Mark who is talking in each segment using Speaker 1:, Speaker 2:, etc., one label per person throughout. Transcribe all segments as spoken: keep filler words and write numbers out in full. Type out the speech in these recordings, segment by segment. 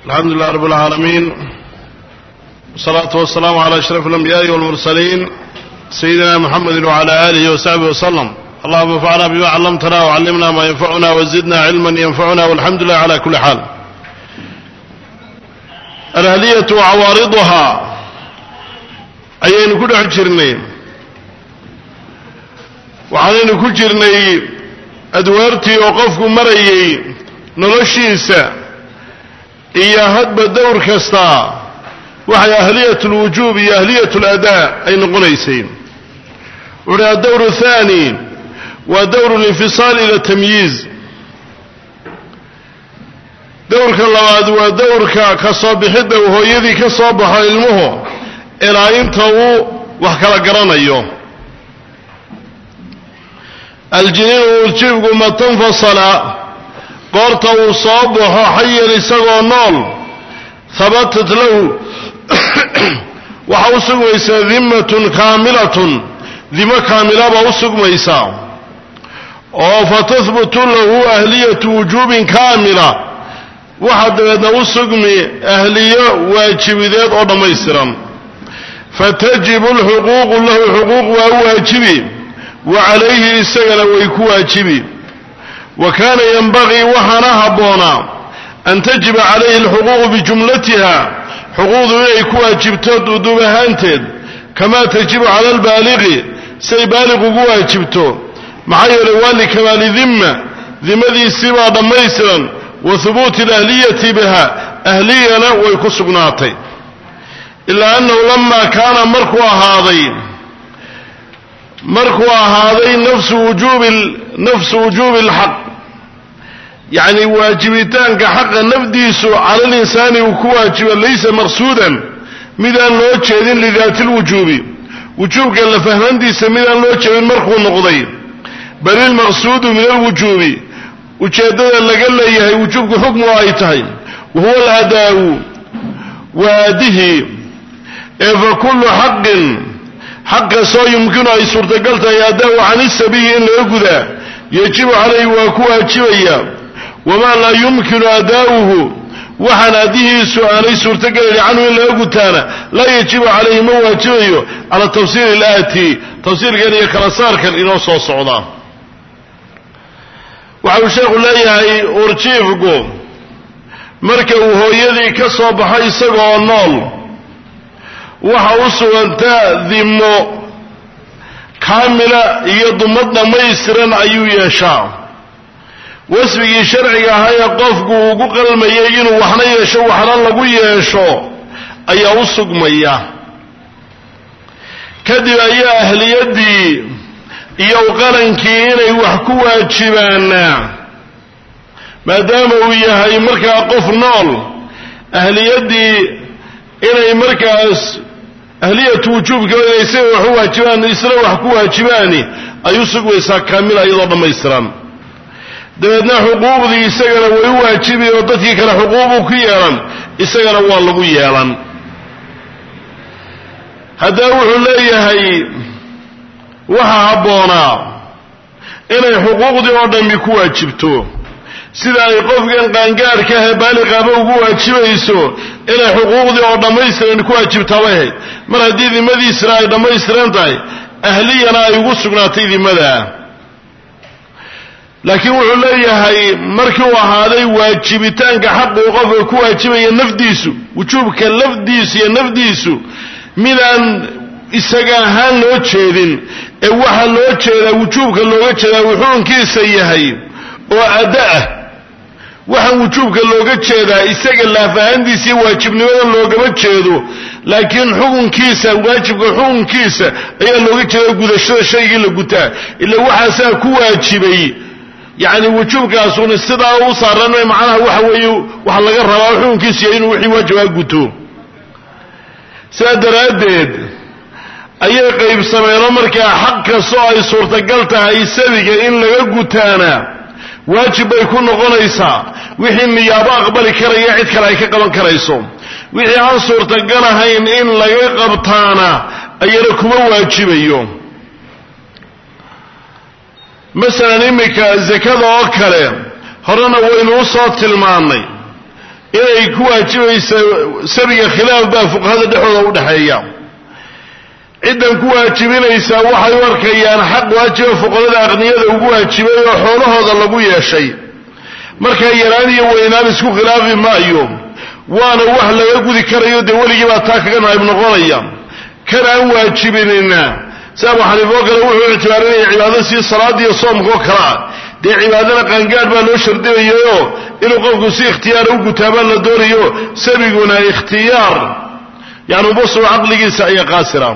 Speaker 1: الحمد لله رب العالمين والصلاة والسلام على أشرف الأنبياء والمرسلين سيدنا محمد وعلى آله وصحبه وسلم. اللهم انفعنا بما علمتنا وعلمنا ما ينفعنا وزدنا علما ينفعنا والحمد لله على كل حال. الأهلية وعوارضها أيين كل حجرني وعلينا كل جرني أدوارتي وقفكم مريي نلشيسا إيا هدب الدور كستا وحي أهلية الوجوب إيا أهلية الأداء أي نقنيسين. ولا الدور الثاني ودور الانفصال إلى التمييز. دورك اللواد ودورك كصابحد وهو يذي كصابح علمه إلى ينتهو وحكرا قرانا أيوه. الجنين والجيب ما تنفصل قرطه صابح حي لسقو النال ثبتت له وحوسق ويسا ذمة كاملة ذمة كاملة بوسق ويسا فتثبت له أهلية وجوب كاملة وحد وسق أهلية واجب ذات أضميسرا فتجب الحقوق له حقوق وهو واجبي وعليه السجن ويكواجبي. وكان ينبغي وحنها بونا أن تجب عليه الحقوق بجملتها حقوق ويكواجبتو دوبهانتد كما تجب على البالغ سيبالغ واجبتو معي روالي كمال ذمة ذمة ذي سوى ضميسرا وثبوت الأهلية بها أهلينا ويكسقناتي. إلا أنه لما كان مركوا هذين مركوا هذين نفس وجوب نفس وجوب الحق يعني واجبتان كحق نفديس على الإنسان وكواجب ليس مرصودا ميدان لو جيدين لذات الوجوب وجوب قال فهمنديس ميدان لو جيدين مركوا نقضي بل المقصود من الوجوب وجيدنا اللي قال لي وجوب حكم وايتين وهو الأداء واده فكل حق حق سو يمكن أن يسرتقلت يداه عن السبيل إلا يقذى يجب عليه وكواجبيا وما لا يمكن أداؤه وحناده سؤالي سرتقل عنه إلا يقتانا لا يجب عليه مواجبيه على التفسير الآتي تفسير قال يكرسار كان إنوصى الصعودان. وحاول الشيخ الله أرجيفكم مركب وهو يذي كصوب حيث والنال وحاوسوا أنت ذمو كاملة يضمدنا ميسرا أيو يشاء واسبقي شرعي هاي قفقوا وقل الميين وحنا يشاء وحنا لقو يشاء أي أوسق مياه كذب أي أهل يدي يوقرن كينا يوحكوا جبانا ما داموا يهي مركا قف نال أهل يدي إني مركز أهلية وجوب كما يسوي حوا جبان يسروا حكوا جباني أيوسق ويسا كامل أيضا ما يسران دمتنا حقوق ذي يسجن ويواجبي وضتي كان حقوق كيالا يسجن والله يالا هذا وحو ليهي وحا عبونا إني حقوق ذي وضم يكوا جبتو sida ay qofkan qaangaarka ah baaliqaba ugu waajibayso inay xuquuqdii oo dhamaystiran ku waajibtahay mar hadii dimadiisa ay dhamaystiran tahay ahliyana ay ugu sugnaatay dimada. laakiin wuxuu leeyahay markii uu ahaaday waajibitaanka xaq uu qofka ku waajibaya nafdiisu wujuubka lafdiisu iyo nafdiisu midaan isaga ahaan loo jeedin ee waxa loo jeedaa wujuubka looga jeedaa wuxuunkiisa yahay oo adaa waxaan wujuubka looga jeedaa isaga laafahandiisa iyo waajibnimada loogama jeedo laakiin xukunkiisa waajibka xukunkiisa ayaa looga jeedaa gudashada shaygii la gutaa ila waxaasaa ku waajibay yani wujuubkaasuna sidaa u saaran macnaha waxa weeye waxa laga rabaa xukunkiisa inuu wixii waajibaa guto. sidaa daraadeed ayay qaybsameeno markaa xaq kastoo ay suurtagal tahay sabiga in laga gutaana واجب يكون نقنيسا وحي نيابه اقبل كريا عيد كلا اي كقبن كريسو وحي عن suurtagalahayn in laga qabtaana ayana kuma waajibayo. مثلا imika zakada oo kale horena waynu soo tilmaanay inay ku waajibaysa sabiga khilaaf baa fuqahada dhexdooda u dhaxeeya ciidan ku waajibinaysa waxay warkayaan xaq waajiba fuqahada aqniyada ugu waajibay oo xoolahooda lagu yeeshay marka yaraan iyo weynaan isku khilaafi maayo waana wax laga gudi karayo de waligi baa taa kaga naayib noqonaya kana aan waajibinina sabab xariifo kale wuxuu ictibaarinaya cibaadada si salaad iyo soomko kala de cibaadada qaangaar baa loo shardiyayo inuu qofku si ikhtiyaar u gutaabaan la doonayo sabiguna ikhtiyaar yaani busu aqligiisa ay qaasira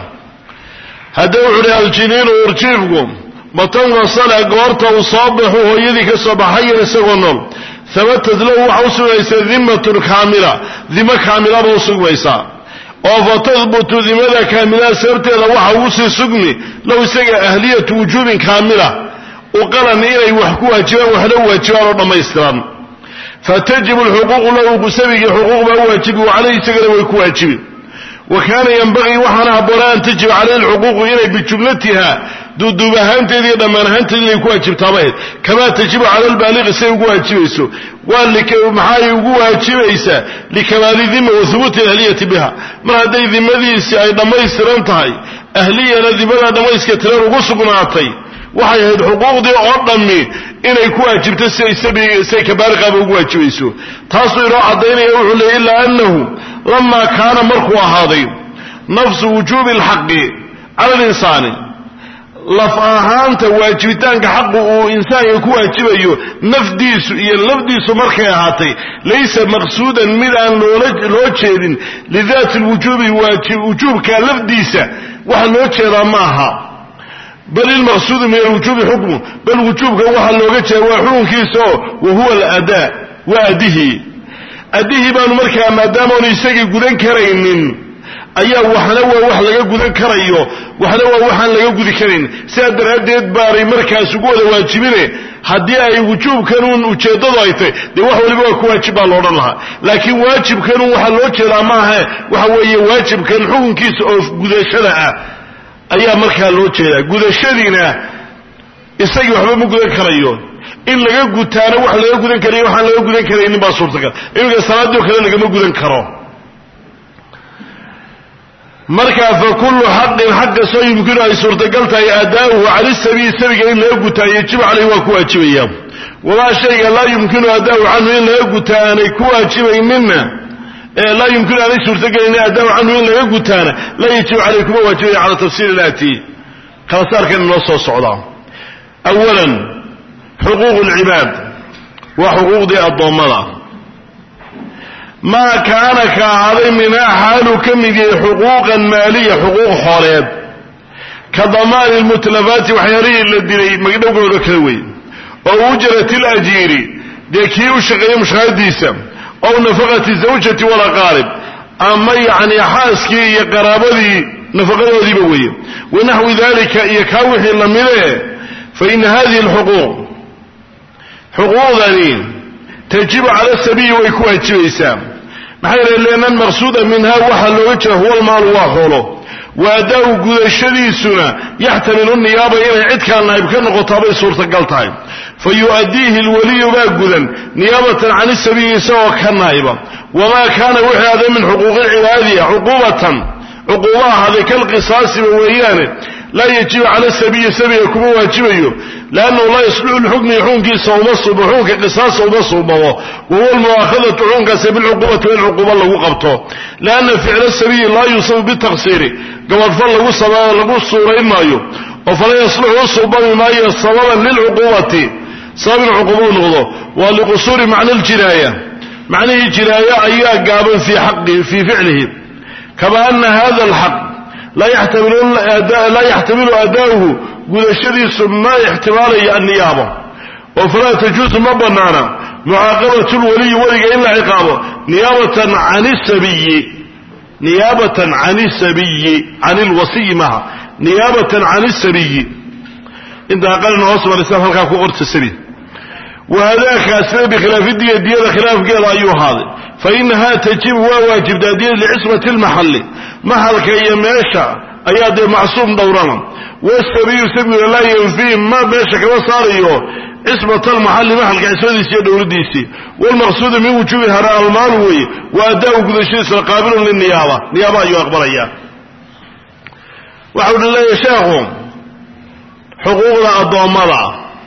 Speaker 1: hada wuxuu aljiniin urjiifku matan wasala goorta uu saabaxu hooyadii ka soo baxay isagoo nool ثبتت له وحوسويس ذمة كاملة ذمة كاملة بوسويسا أو فتثبت ذمة كاملة سرت له وحوسي سجني لو سجى أهلية وجوب كاملة وقال إلي وحكوها جاء وحلوها جاء ربما يستران فتجب الحقوق له بسبب حقوق ما واجب وعليه سجل ويكواجب وكان ينبغي وحنا بران تجب عليه الحقوق إلي بجملتها دو بهانتي دي دمانهانتي اللي يكواجب طبعا كما تجب على البالغ سيكواجبيسو واللي محاي يكواجبيسا لكمال ذمة وثبوت الأهلية بها من هذه ذمة دي سيئي دميسران تهي أهلية الذي بنا دميس كتلار وقصقنا عطي وحي هيد حقوق دي أعظمي إنا يكواجب تسيسي سيكبالغ بكواجبيسو تصوير عدين يقول إلا أنه لما كان مركوا هذا نفس وجوب الحق على الإنسان lafahaanta waajibitaanka xaq uu insaan ku waajibayo nafdiisu iyo lafdiisu markay ahaatay laysa maqsuudan mid aan loo jeedin lidaat alwujubi waajib wujubka lafdiisa waxa loo jeedaa ma aha bal almaqsuud min alwujubi hukmu bal wujubka waxa looga jeedaa xukunkiisa oo huwa al-adaa wa adihi adihi baan markaa maadaama uu isagii gudan karaynin ayaa waxna waa wax laga gudan karayo waxna waa waxaan laga gudi karin sida daraadeed baaray markaas ugu wada waajibine hadii ay wujubkan uu ujeedado ay tahay de wax waliba waa ku waajib baa loo dhan lahaa laakiin waajibkan waxa loo jeedaa ma aha waxa weeye waajibkan xukunkiisa oo gudashada ah ayaa markaa loo jeedaa gudashadiina isagii waxba ma gudan karayo in laga gutaana wax laga gudan karayo waxaan laga gudan karaynin baa suurtagal iyaga salaadii kale laga gudan karo marka fa kullu haqqin haqqa soo yumkinu ay suurtagaltahay adaahu cali sabii sabiga in laga gutaayo yajib calayhi waa ku waajibaya wala shayga la yumkinu adaahu anhu in laga gutaana ku waajibaynina ee la yumkinu ay suurtagalin adaahu anhu in laga gutaana la yajib calayhi kuma waajibaya ala tafsiil laati khaasarkan noo soo socda awalan xuquuq al-ibad wa xuquuq ad-damada ما كان كهذا من حال كمية حقوقا مالية حقوق حالات كضمان المتلفات وحياري الذي مقدوق ذكروي أو أجرة الأجير ديكيو شغي مشاهديسا أو نفقة الزوجة ولا قارب أما يعني حاسكي يقرابي نفقة ذي بوي ونحو ذلك يكاوح اللمنه فإن هذه الحقوق حقوق ذلك تجب على السبيل ويكون الجيسام محيرا لأن المقصود منها وحل وجه هو المال وحوله وأداء قدشدي سنة يحتمل النيابة إلى عد كان نائب كان غطابي صورة قلتين فيؤديه الولي باقودا نيابة عن السبيل سواء كان نائبا وما كان وحي هذا من حقوق العبادية عقوبة عقوبة هذا كالقصاص وويانه لا يجب على السبيل سبيل يكون واجبه لأنه لا يصلح الحكم يحون كيسا ومصب وحون كقصاص ومصب وهو المؤاخذة حون كسب العقوبة والعقوبة الله قبطه لأن فعل السبيل لا يصب بالتقصير قبل فالله الصلاة لقوا الصورة إما يو وفلا يصلح الصوبة بما يصببا للعقوبة صاب العقوبة نغضه ولقصور معنى الجناية معنى الجناية أيها قابل في حقه في فعله كما أن هذا الحق لا يحتمل أداء لا يحتمل أداؤه قدشدي ما يحتمال النيابة وفلا تجوز مبنانا معاقبة الولي ولي إلا عقابه نيابة عن السبي نيابة عن السبي عن الوصي معه نيابة عن السبي إن قال أنه أصبح الإسلام هل كان قرص السبي وهذا كاسر بخلاف الدية الدية خلاف قال أيها هذا فإنها تجب وواجب دادية لعصمة المحل محل كي يماشى أياد معصوم دورانا والسبي سبي لا ينفيه ما باشا كما صار ايوه عصمة المحل محل كعسودي سيد ولديسي والمقصود من وجوبها المال وي وأداء كل شيء قابل للنيابة نيابة يقبل إياه وحول الله يشاهم حقوق الضامرة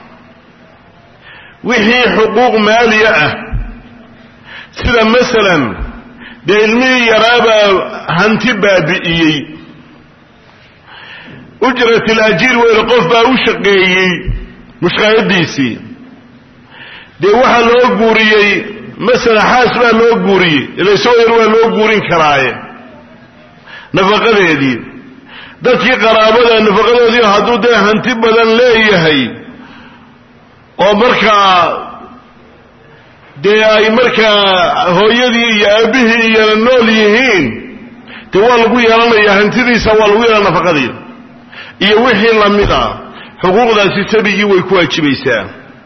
Speaker 1: وهي حقوق مالية سيدا مثلا بعلمي يرابا هنتبا بإيي أجرة الأجير ويرقف باوشقيي مش قايديسي دي waxa loo guuriyay mesela xaasba loo guuriyay ilaa soo yar waa loo guurin karaay nafaqadeedii dadkii qaraabada nafaqadoodii haduu de hanti badan leeyahay oo markaa de ay markaa hooyadii iyo aabihii iyo nool yihiin de waa lagu yeelanayaa hantidiisa waa lagu yeelana nafaqadii iyo wixii la mid ah xuquuqdaasi sabigii way ku waajibaysaa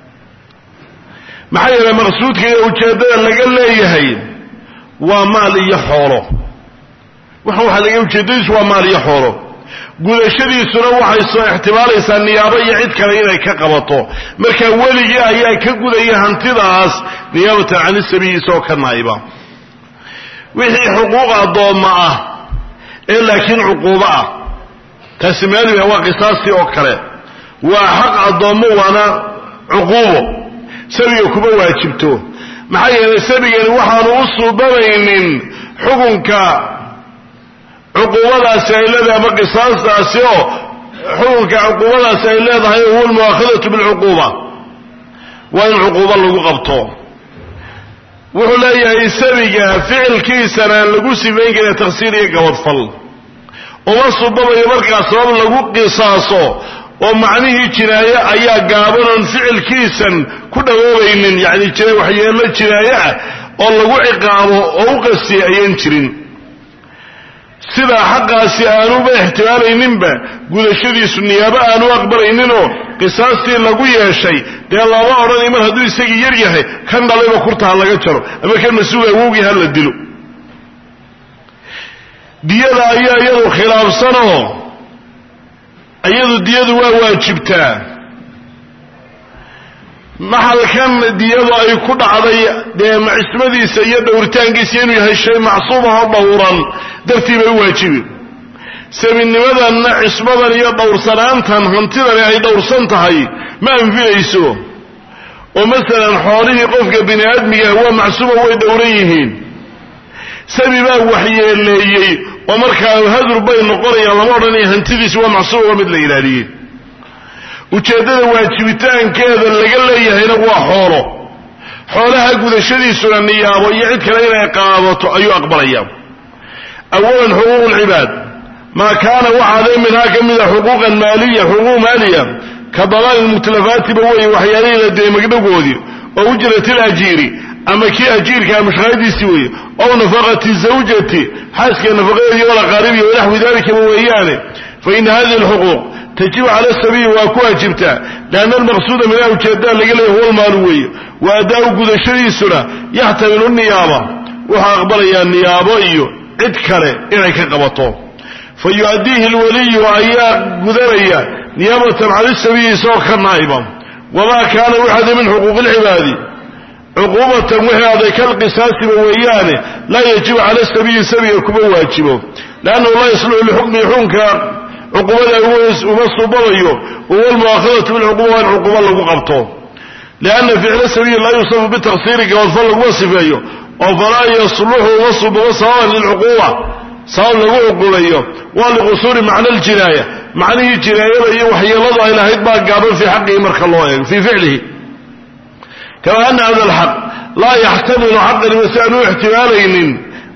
Speaker 1: maxay yahay maqsuudka iyo ujeedada laga leeyahay waa maal iyo xoolo waxa waxa laga ujeedadiisu waa maal iyo xoolo gudashadiisuna waxay soo ixtimaalaysaa niyaabo iyo cid kale inay ka qabato marka weligii ayaa ka gudaya hantidaas niyaabatan can sabiyi soo ka naayba wixii xuquuq adooma ah ee laakiin cuquuba ah tasmaali waa qisaasti oo kale waa xaq adoomo wana cuquubo sabiga kuma waajibto maxay yeelay sabigani waxaanu u suubanaynin xukunka cuquubadaasi ay leedahay ama qisaastaasi oo xukunka cuquubadaasi ay leedahay huwa almu'akhadatu bilcuquuba waa in cuquubo lagu qabto wuxuu leeyahay sabiga ficilkiisana lagu sifayn kara taqsiir iyo gabadfal uma suubanayo markaa sabab lagu qisaaso oo macnihii jinaaye ayaa gaabanan ficilkiisan ku dhawoobaynin yani jiray waxyeelo jinaaye ah oo lagu ciqaabo oo u qasti ayaan jirin sida xaqaasi aanuba ixtimaalayninba gudashadiisu niyaabo aanu aqbalayninoo qisaastii lagu yeeshay dee lama odhanay mar hadduu isagii yar yahay kan dhalayba kurtaha laga jaro ama kan mas-uul awowgii ha la dilo diyada ayaa iyadu khilaafsanoo iyadu diyadu waa waajibtaa maxalkan diyadu ay ku dhacday dee macismadiisa iyo dhowritaankiisa inuu yahay shay macsuumaho dhowran dartii bay u waajibi sabinimadanna cismadan iyo dhowrsanaantan hantidani ay dhowrsan tahay ma anfinayso oo masalan xoolihii qofka bini aadmiga waa macsuuma way dhowran yihiin sabi baa waxyeeleeyey oo markaa hadur bay noqonayaan lama odhanaya hantidiisi waa macsuum waa mid la ilaaliyey ujeeddada waajibitaankeeda laga leeyahayna waa xoolo xoolaha gudashadiisuna niyaabo iyo cid kale inay qaadato ayuu aqbalaya awalan xuquuq alcibaad maa kaana waxaaday minhaa ka mida xuquuqan maaliya xuquuq maaliya ka dalaal ilmutlafaatiba weeye waxyaalihii la dayay magdhagoodii oo ujrat ilajiiri ama kii ajiirka mashqaadiisi weeye ow nafaqati zawjati xaaska nafaqadeedii wala qaaribi iyo naxwi dalika weeyaane fa in hadhihi alhuquuq tajibu ala sabiyi waa ku waajibtaa laanna almaqsuuda minha ujeedada laga leeyahay huwa almaalu weeye wa adaa gudashadiisuna yaxtamilu niyaaba waxaa aqbalayaa niyaabo iyo cid kale inay ka qabato fa yu'addiihi alwaliyu ayaa gudanaya niyaabatan cala sabiyi isagoo ka naa'iba wamaa kaana waxada min xuquuqi alcibaadi cuquubatan wixii aday kalqisaasiba weeyaane laa yajibu cala sabiyi sabiga kuma waajibo lannahu laa yasluxu lixukmi xukunka cuqubada uma subanayo huwa almu'akhadatu bilcuquba waa in cuquba lagu qabto lianna ficla sabiyi laa yusafu bitaqsiiri gabadfal laguma sifeeyo oo falaa yasluxu uma subabo sababan lilcuquba sabab lagu cuqubayo waa liqusuuri macna aljinaaya macnihii jinaayada iyo waxyeeladu ay lahayd baa gaaban fii xaqihi marka loo eego fii ficlihi kama ana hada alxaq laa yaxtamilu xaqan mase aanu ixtimaalaynin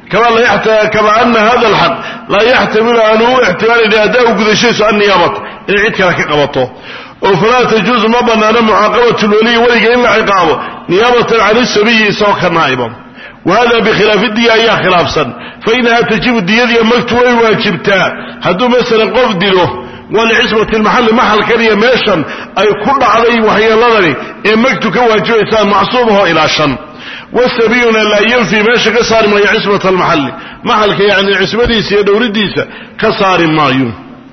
Speaker 1: kama ana hada alxaq laa yaxtamilu aanu u ixtimaalaynin adaa gudashadiisu anniyaabata inay cid kale ka qabato oo falaa tajuuzu ma banaano mucaaqabatu lwaliyi weliga in la ciqaabo niyaabatan cani sabiyi isagoo ka naa'iba wahada bikhilaafi diya ayaa khilaafsan fainaha tajibu diyadiiyo magtu way waajibtaa hadduu masalan qof dilo walicismati lmaxalli maxalkan iyo meeshan ay ku dhacday waxyeeladani ee magtu ka waajibaysaa macsuumahoo ilaa shan wasabiyuna laa yanfi meesha ka saari maayo cismata almaxalli maxalka yacni cismadiisa iyo dhowridiisa ka saari maayo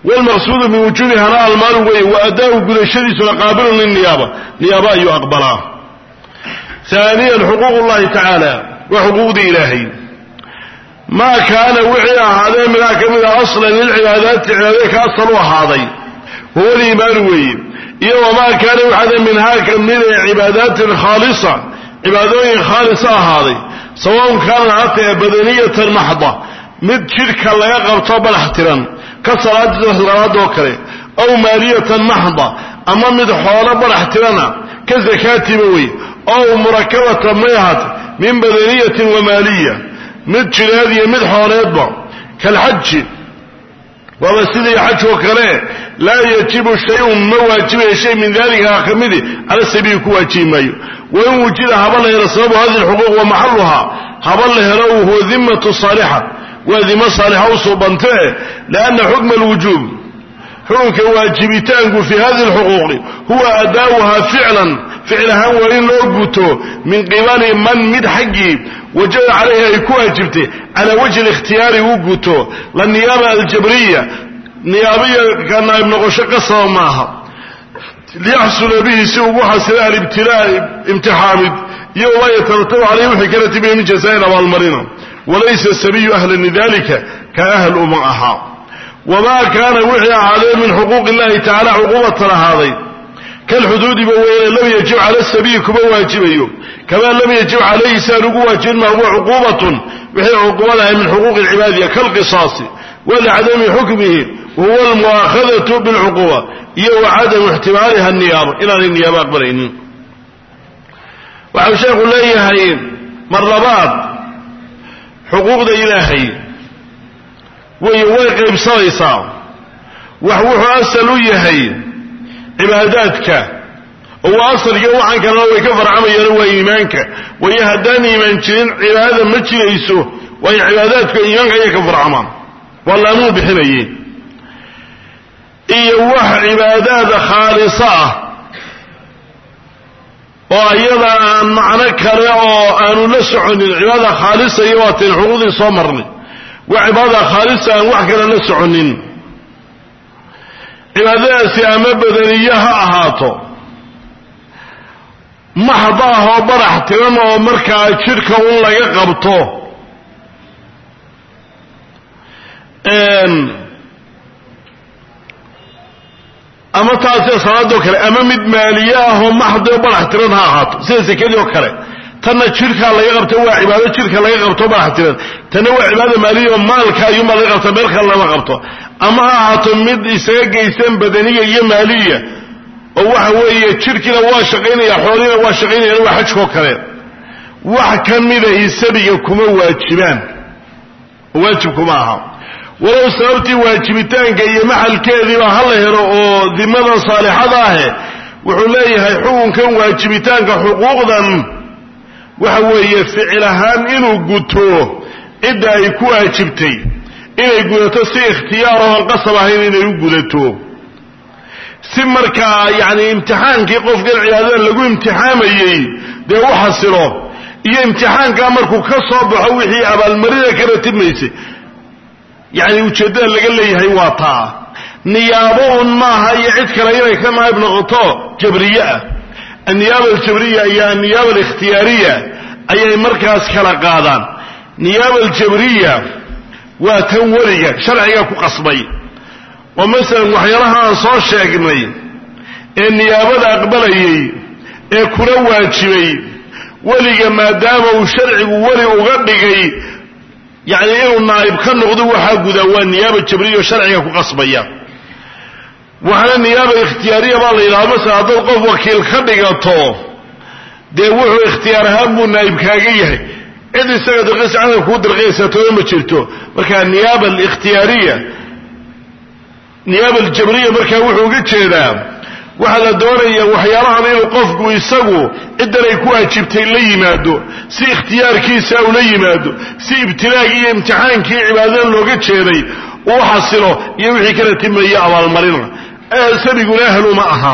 Speaker 1: والمقصود من وجوبها هنا المال وي وأداء قدشديس قابل للنيابة نيابة يقبلها. ثانيا حقوق الله تعالى وحقوق إلهي ما كان وعي هذا من أكمل أصلا للعبادات العبادات أصلا هذا هو الإيمان وي وما كان وعي من هذا من العبادات الخالصة عبادات خالصة هذه سواء كان عطية بدنية محضة مد شركة لا يقبط بالاحترام كصلاة الصلاة وكره أو مالية محضة أما مد حوالة بالاحترام كزكاة موي أو مركبة ميهات من بدنية ومالية مد شرادية مد حوالة يطبع كالحج ومسيدي حج وكره لا يجب شيء مواجب شيء من ذلك أخمده على سبيل كواجب مايو وإن وجد هبالله يرسلب هذه الحقوق ومحلها هبالله يروه ذمة صالحة وذمة صالحة وصوبانته لأن حكم الوجوب حكم واجبتان في هذه الحقوق هو أداؤها فعلا فعلها وإن لوجته من قبل من مد حقي وجد عليها يكون واجبته على وجه الاختيار وجته للنيابة الجبرية نيابية كان ابن غشق قصة معها ليحصل به سوء وحصل الابتلاء امتحان يوم يترتب عليه حكرة به من جزائر والمرينة وليس السبي أهل لذلك كأهل أمعها وما كان وحي عليه من حقوق الله تعالى عقوبة هذه كالحدود بوين لم يجب على السبي كما واجبه كما لم يجب عليه سارق واجب ما هو عقوبة وهي عقوبة من حقوق العبادية كالقصاص ولعدم حكمه وهو المؤاخذة بالعقوبة يو عدم احتمالها النيابة إلى النيابة أكبرين وعشاق الله يهين مربات حقوق ذا إلهي ويوقع بصيصا وحوح أسأل يهين عباداتك هو أصل جو عنك الله ويكفر عمي روى إيمانك ويهداني من شرين عبادة ما تشريسه وهي عباداتك إيمانك يكفر عمان والله مو بحنيه إيه وح عبادات خالصة وأيضا أن معنى كريء أن نسعن العبادة خالصة يوات الحقوق صمرني وعبادة خالصة أن وحكنا نسعن عبادات سيامة بدنيها أهاتو محضاه وبرح ترمى ومركع شركة والله يقبطو أن أما تاسي صلاة وكرة أما مد مالياه محض وبرح ترمى هاتو سيسي كده وكرة تنا شركة الله يقبطو وعبادة شركة الله يقبطو برح ترمى تنوى عبادة مالية ومالك يوم الله يقبطو مالك الله يقبطو أما هاتو مد إساق إسان بدنية يمالية وحوية شركنا واشقين يا حورين واشقين يا واحد شو كره وحكم إذا يسبيكم واجبان واجبكم معها ولو سببتي واجبتان كي محل كذي وهلا هرو ذمة صالحة ذاه وحليها حقوق كان واجبتان كحقوق ذن وحوية فعلها إنه قلتوه إذا يكون واجبتي إنه يقول تسي اختياره القصبة إنه يقولتوه سمركا يعني امتحان كي قف قل عيادان لقو امتحان يي ده وحصره إيه امتحان كامركو كصوب وحوحي أبا المريضة كرتب ميسي يعني وشدان لقل لي هيواطا نيابون ما هي عدك لأينا كما ابن غطاء جبرية النيابة الجبرية هي النيابة الاختيارية أي مركز كالقادان نيابة الجبرية وتنورية شرعية كقصبي ومثلا وحيرها صار شاقني النيابة أقبلي كنا واجبي ولي ما دام وشرعي ولي أغبقي يعني إنه النائب كان نغضو حقه ذا النيابة الجبرية وشرعية كقصبية وحنا النيابة الاختيارية بالله إلا مثلا هذا القف وكيل خبقته ده وحو اختيارها مو النائب كاقيه إذا سيد الغيس عنه كود الغيسة ويما تشلته وكان النيابة الاختيارية نيابة الجبرية مركا وحو قد شيدا وحلا دوريا وحيالها نيو قفقو يساقو إدنا يكوها جبتين لي مادو سي اختيار كيسا ولي مادو سي ابتلاقي امتحان كي عبادان لو قد شيدي وحصلو يوحي كلا تمريا أبا المرينة أهل سبقوا لأهلوا معها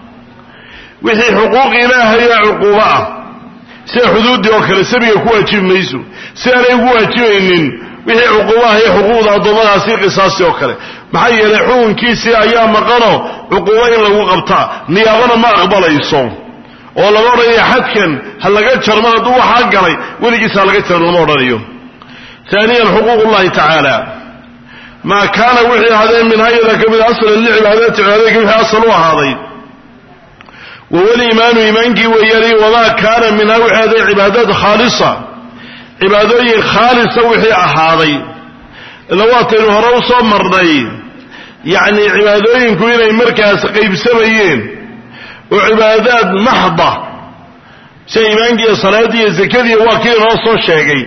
Speaker 1: وحي حقوق إله هي عقوبة سي حدود دي وكلا سبقوا كوها جب ميسو سي أنا يكوها جبينين wixii cuquubaha iyo xuquuqda addoommadaasi qisaasi oo kale maxaa yeelay xukunkiisii ayaa maqano cuquubo in lagu qabtaa niyaabana ma aqbalayso oo lama odhanayo xadkan ha laga jarmo hadduu waxaa galay weligiis ha laga jaran lama odhanayo ثانيا حقوق الله تعالى ما كان وحي هذا من هيدا كمن أصل للعبادات عليك وحي أصلوا هذا وهو الإيمان إيمانك ويلي وما كان من هذه عبادات خالصة عبادات خالصة وحي هذا لواتن هروسا مرضي يعني عبادات كوين مركز قيب سبيين وعبادات محضة شيء إيمانك صلاة زكاة وكين رأسه شيء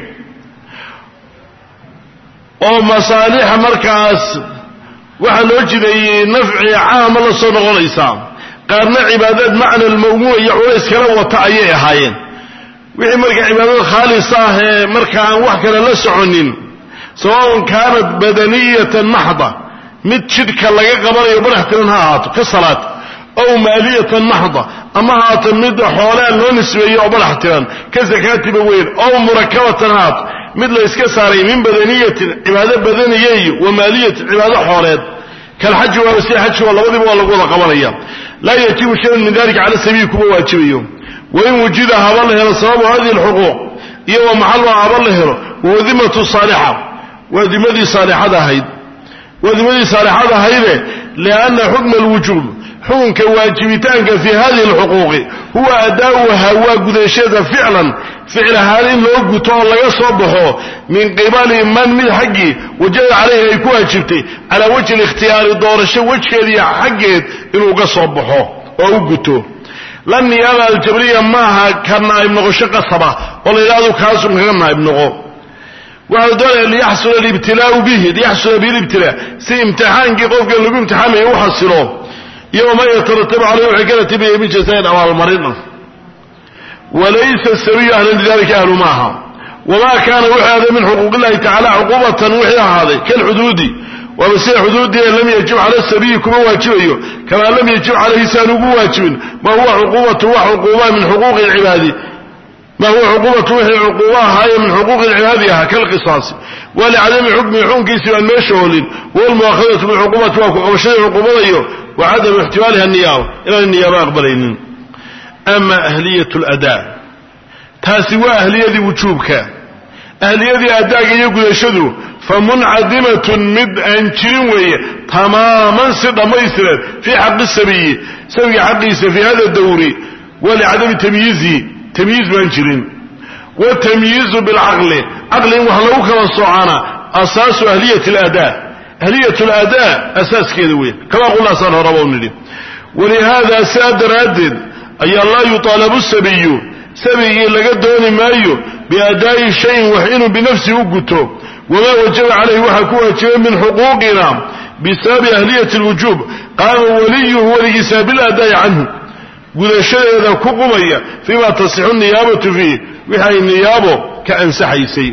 Speaker 1: oo masaalix markaas waxa loo jiray nafci caam la soo noqonaysa qaarna cibaadad macna al-mawdu' iyo culays kala wata ayay ahaayeen wixii marka cibaadad khaalis ah ee marka aan wax kale la soconin sawaa'un kaanad badaniyatan mahda mid jidka laga qabanayo baraxtiran ha ahaato ka salaad aw maaliyatan mahda ama haato mid xoolaha loo nisbeeyo oo baraxtiran ka zakaatiba weyn aw murakabatan haato mid la iska saaray min badaniyatin cibaado badaniyeeyo wa maaliyat cibaado xooleed kal xaj wa wasi xaj wa labadiba waa lagu wada qabanaya la yajibu shay min dalika ala sabiil kuba waajibiyo wa in wujida habal helo sabab hadi alhuquq iyo wa maxallu habal helo wa dhimatu salihah wa dhimadi salihada hayd wa dhimadi salihada hayde lianna hukm alwujub حكمك واجبتانك في هذه الحقوق هو أداؤها وقدشتها فعلا فعل هذه لو قطع الله يصبحه من قبل من من حقي وجد عليه يكون واجبتي على وجه الاختيار دور الشيء وجه هذه حقه إنه قصبحه أو قطعه لن يرى الجبرية معها كما ابنغو شق الصباح والله يرادوا كاسم كما ابنغو وهذا اللي يحصل الابتلاء به ليحصل به الابتلاء سي امتحان قف قال له امتحان يوحصله يوم يترتب عليه حكاية به من جزائر أو المريض وليس السبي أهل ذلك أهل معها وما كان هذا من حقوق الله تعالى عقوبة وحي هذا كالحدود ومسيح حدود لم يجب على السبي كما واجبه كما لم يجب عليه سانه واجب ما هو عقوبة وحقوبة من حقوق العباد ما هو عقوبة وحي عقوبة هاي من حقوق العباد كالقصاص ولعدم حكم حكم سوى المشهول والمؤاخذة بالعقوبة وشيء عقوبة وعدم احتمالها النيابة إلى النيابة أقبلين أما أهلية الأداء تاسوا أهلية وجوبك أهلية أداء يقول يشدوا فمنعدمة مد أنشرين وهي تماما سد ميسرة في حق السبي سوي حقيسة في هذا الدوري ولعدم تمييزه تمييز بأنشرين والتمييز بالعقل عقل وحلوك والصعانة أساس أهلية الأداء أهلية الأداء أساس كذوي كما قلنا صلى الله عليه وسلم ولهذا ساد ردد أي الله يطالب السبي سبي لقد دون مايو بأداء شيء وحين بنفسه قلته وما وجب عليه وحكوه شيء من حقوقنا بسبب أهلية الوجوب قام وليه هو لجساب الأداء عنه قل الشيء إذا كقمية فيما تصح النيابة فيه وحي النيابة كأنسح يسير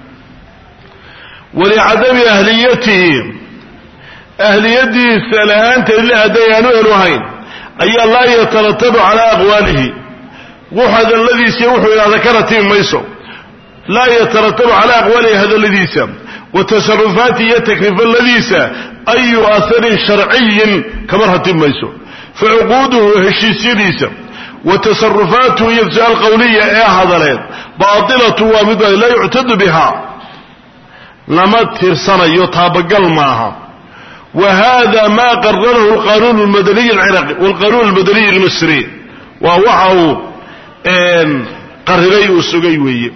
Speaker 1: ولعدم أهليته أهليته سلام تلها ديانو إلوهين أي الله يترتب على أقواله وحد الذي سيوحو إلى ذكرته ميسو لا يترتب على أقواله هذا الذي سيوحو وتصرفاته يتكلف الذي سيوحو أي أثر شرعي كمرهة ميسو فعقوده هشيسيريسا وتصرفاته يفزع القولية يا هذا باطلة ومضى لا يعتد بها لما ترسل يطابق معها وهذا ما قرره القانون المدني العراقي والقانون المدني المصري ووحوا قرري السقيوي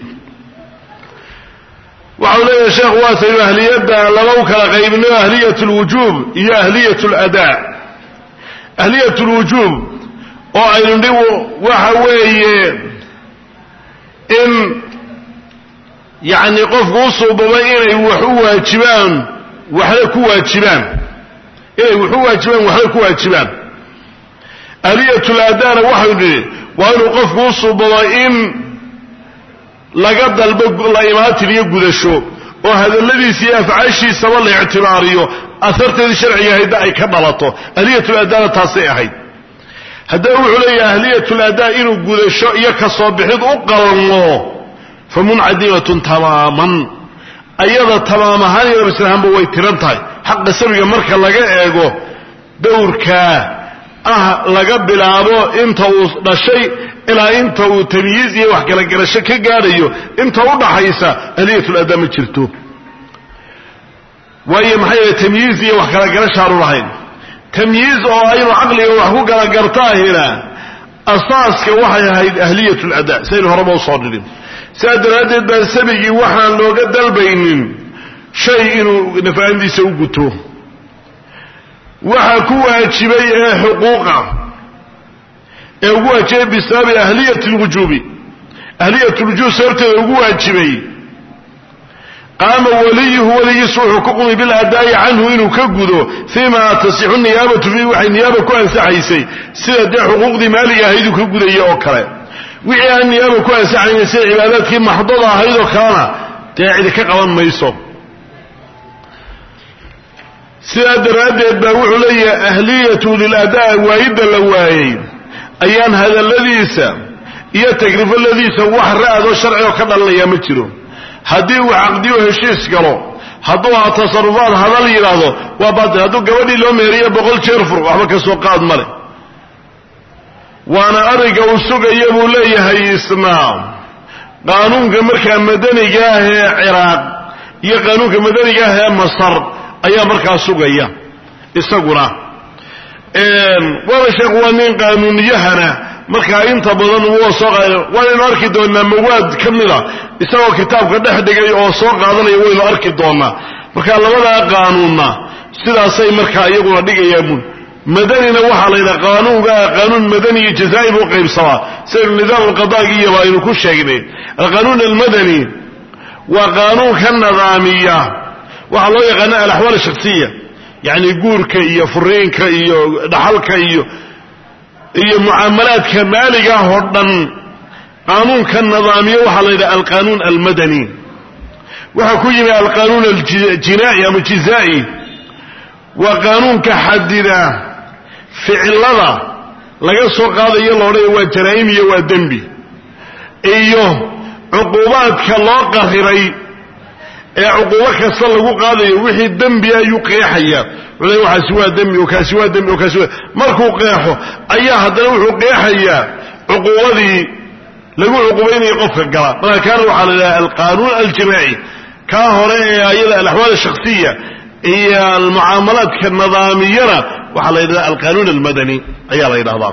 Speaker 1: وحولي يا شيخ واسع أهلية لموك لغيبنا أهلية الوجوب هي أهلية الأداء أهلية الوجوب وعلمني وحوي إن يعني قف قصوا بمئين وحوها جبان وحلكوها جبان إيه وحوها جبان وحلكوها جبان أهلية الأداء وحوي وأنه قف قصوا بمئين لقد البق الإمات ليقود الشوق وهذا الذي سيفعشي سوى الله اعتباريه أثرت الشرعية هيدا أي كبلته أهلية الأداء تصيح هيدا هذا علي أهلية الأداء إنه قود الشوق يكسر بحيث أقل الله فمنعدمة تماما ayada tamaam ahaan iyo bisrahanba way tiran tahay xaqa sabiga marka laga eego dowrka ah laga bilaabo inta uu dhashay ilaa inta uu tamyiiz iyo wax kala garasho ka gaarayo inta u dhaxaysa ahliyatul adaa ma jirto waayo maxay tamyiiz iyo wax kala garasho aanu lahayn tamyiiz oo aynu caqliga wax ku kala gartaahina asaaska waxay ahayd ahliyatul adaa saynu horaba u soo dhigin saadaradeed baan sabigii waxaan looga dalbaynin shay inuu nafaandiisa u guto waxa ku waajibay ee xuquuqa ee ugu waajibay bisababi ahliyatul wujubi ahliyatul wujub sababteeda ugu waajibay qaama waliyuhu waligiisu wuxuu ku qumay bil adaa'i canhu inuu ka gudo fima tasixu niyaabatu fi waxay niyaaba ku ansaxaysay sida dee xuquuqdii maaliga ahayd uu ka gudayay oo kale wixii aan niyaaba ku ansaxayn sida cibaadaadkii maxdada ahayd oo kalena dee cid ka qaban mayso sida daraaddeed baa wuxuu leeyahay ahliyatu lil adaa waayida la waayay ayaan hadalladiisa iyo tagrifaladiisa wax raado sharci oo ka dhalanaya ma jiro haddii uu caqdiyo heshiis galo hadduu ha tasarufaad hadal yidhaahdo waa baadil hadduu gabadhii loo meeriyo boqol jeer fur waxba ka soo qaad male waana ariga uu sugaya buu leeyahay islaam qaanuunka markaa madaniga ah ee ciraaq iyo qaanuunka madaniga ah ee masar ayaa markaa sugaya isaguna wala sheekh waa nin qaanuuniyahana markaa inta badan uu soo qaaday waynu arki doonaa mawaad kamida isagoo kitaabka dhex dhigay oo soo qaadanaya waynu arki doonaa marka labada qaanuunna sidaasay markaa iyaguna dhigayaan madanina waxa la yiraahdaa qaanuunka qaanuun madani iyo jazaa'i buu qaybsamaa sida nidaam qadaagi iyo aynu ku sheegnay qaanuun almadani wa qaanuun kan nidaamiya waxa loo yaqaan al-ahwal shakhsiya yani guurka iyo fureenka iyo dhaxalka iyo iyo muamalaadka maaliga oo dhan qaanuunka nidaamiya waxa la yiraahdaa al-qaanuun al-madani waxa ku yimi al-qaanuun al-jinaa'i ama jazaa'i wa qaanuunka xadida ficilada laga soo qaadayo loodhay waa jaraa'im iyo waa dambi iyo cuqubaadka loo qariray ee cuqubo kasta lagu qaadayo wixii dambi ayuu qeexaya wala waxa waa dambi oo kaasi waa dambi oo kaasi markuu qeexo ayaa haddana wuxuu qeexayaa cuqubadii lagu cuqubaynayo qofka gala marka kana waxa la yiraahdaa al-qaanuun al-jinaa'i ka hore ee ayada al-ahwaal shakhsiya iyo al-muamalat nidaamiyana waxa la yiraahdaa al-qaanuun al-madani ayaa la yiraahdaa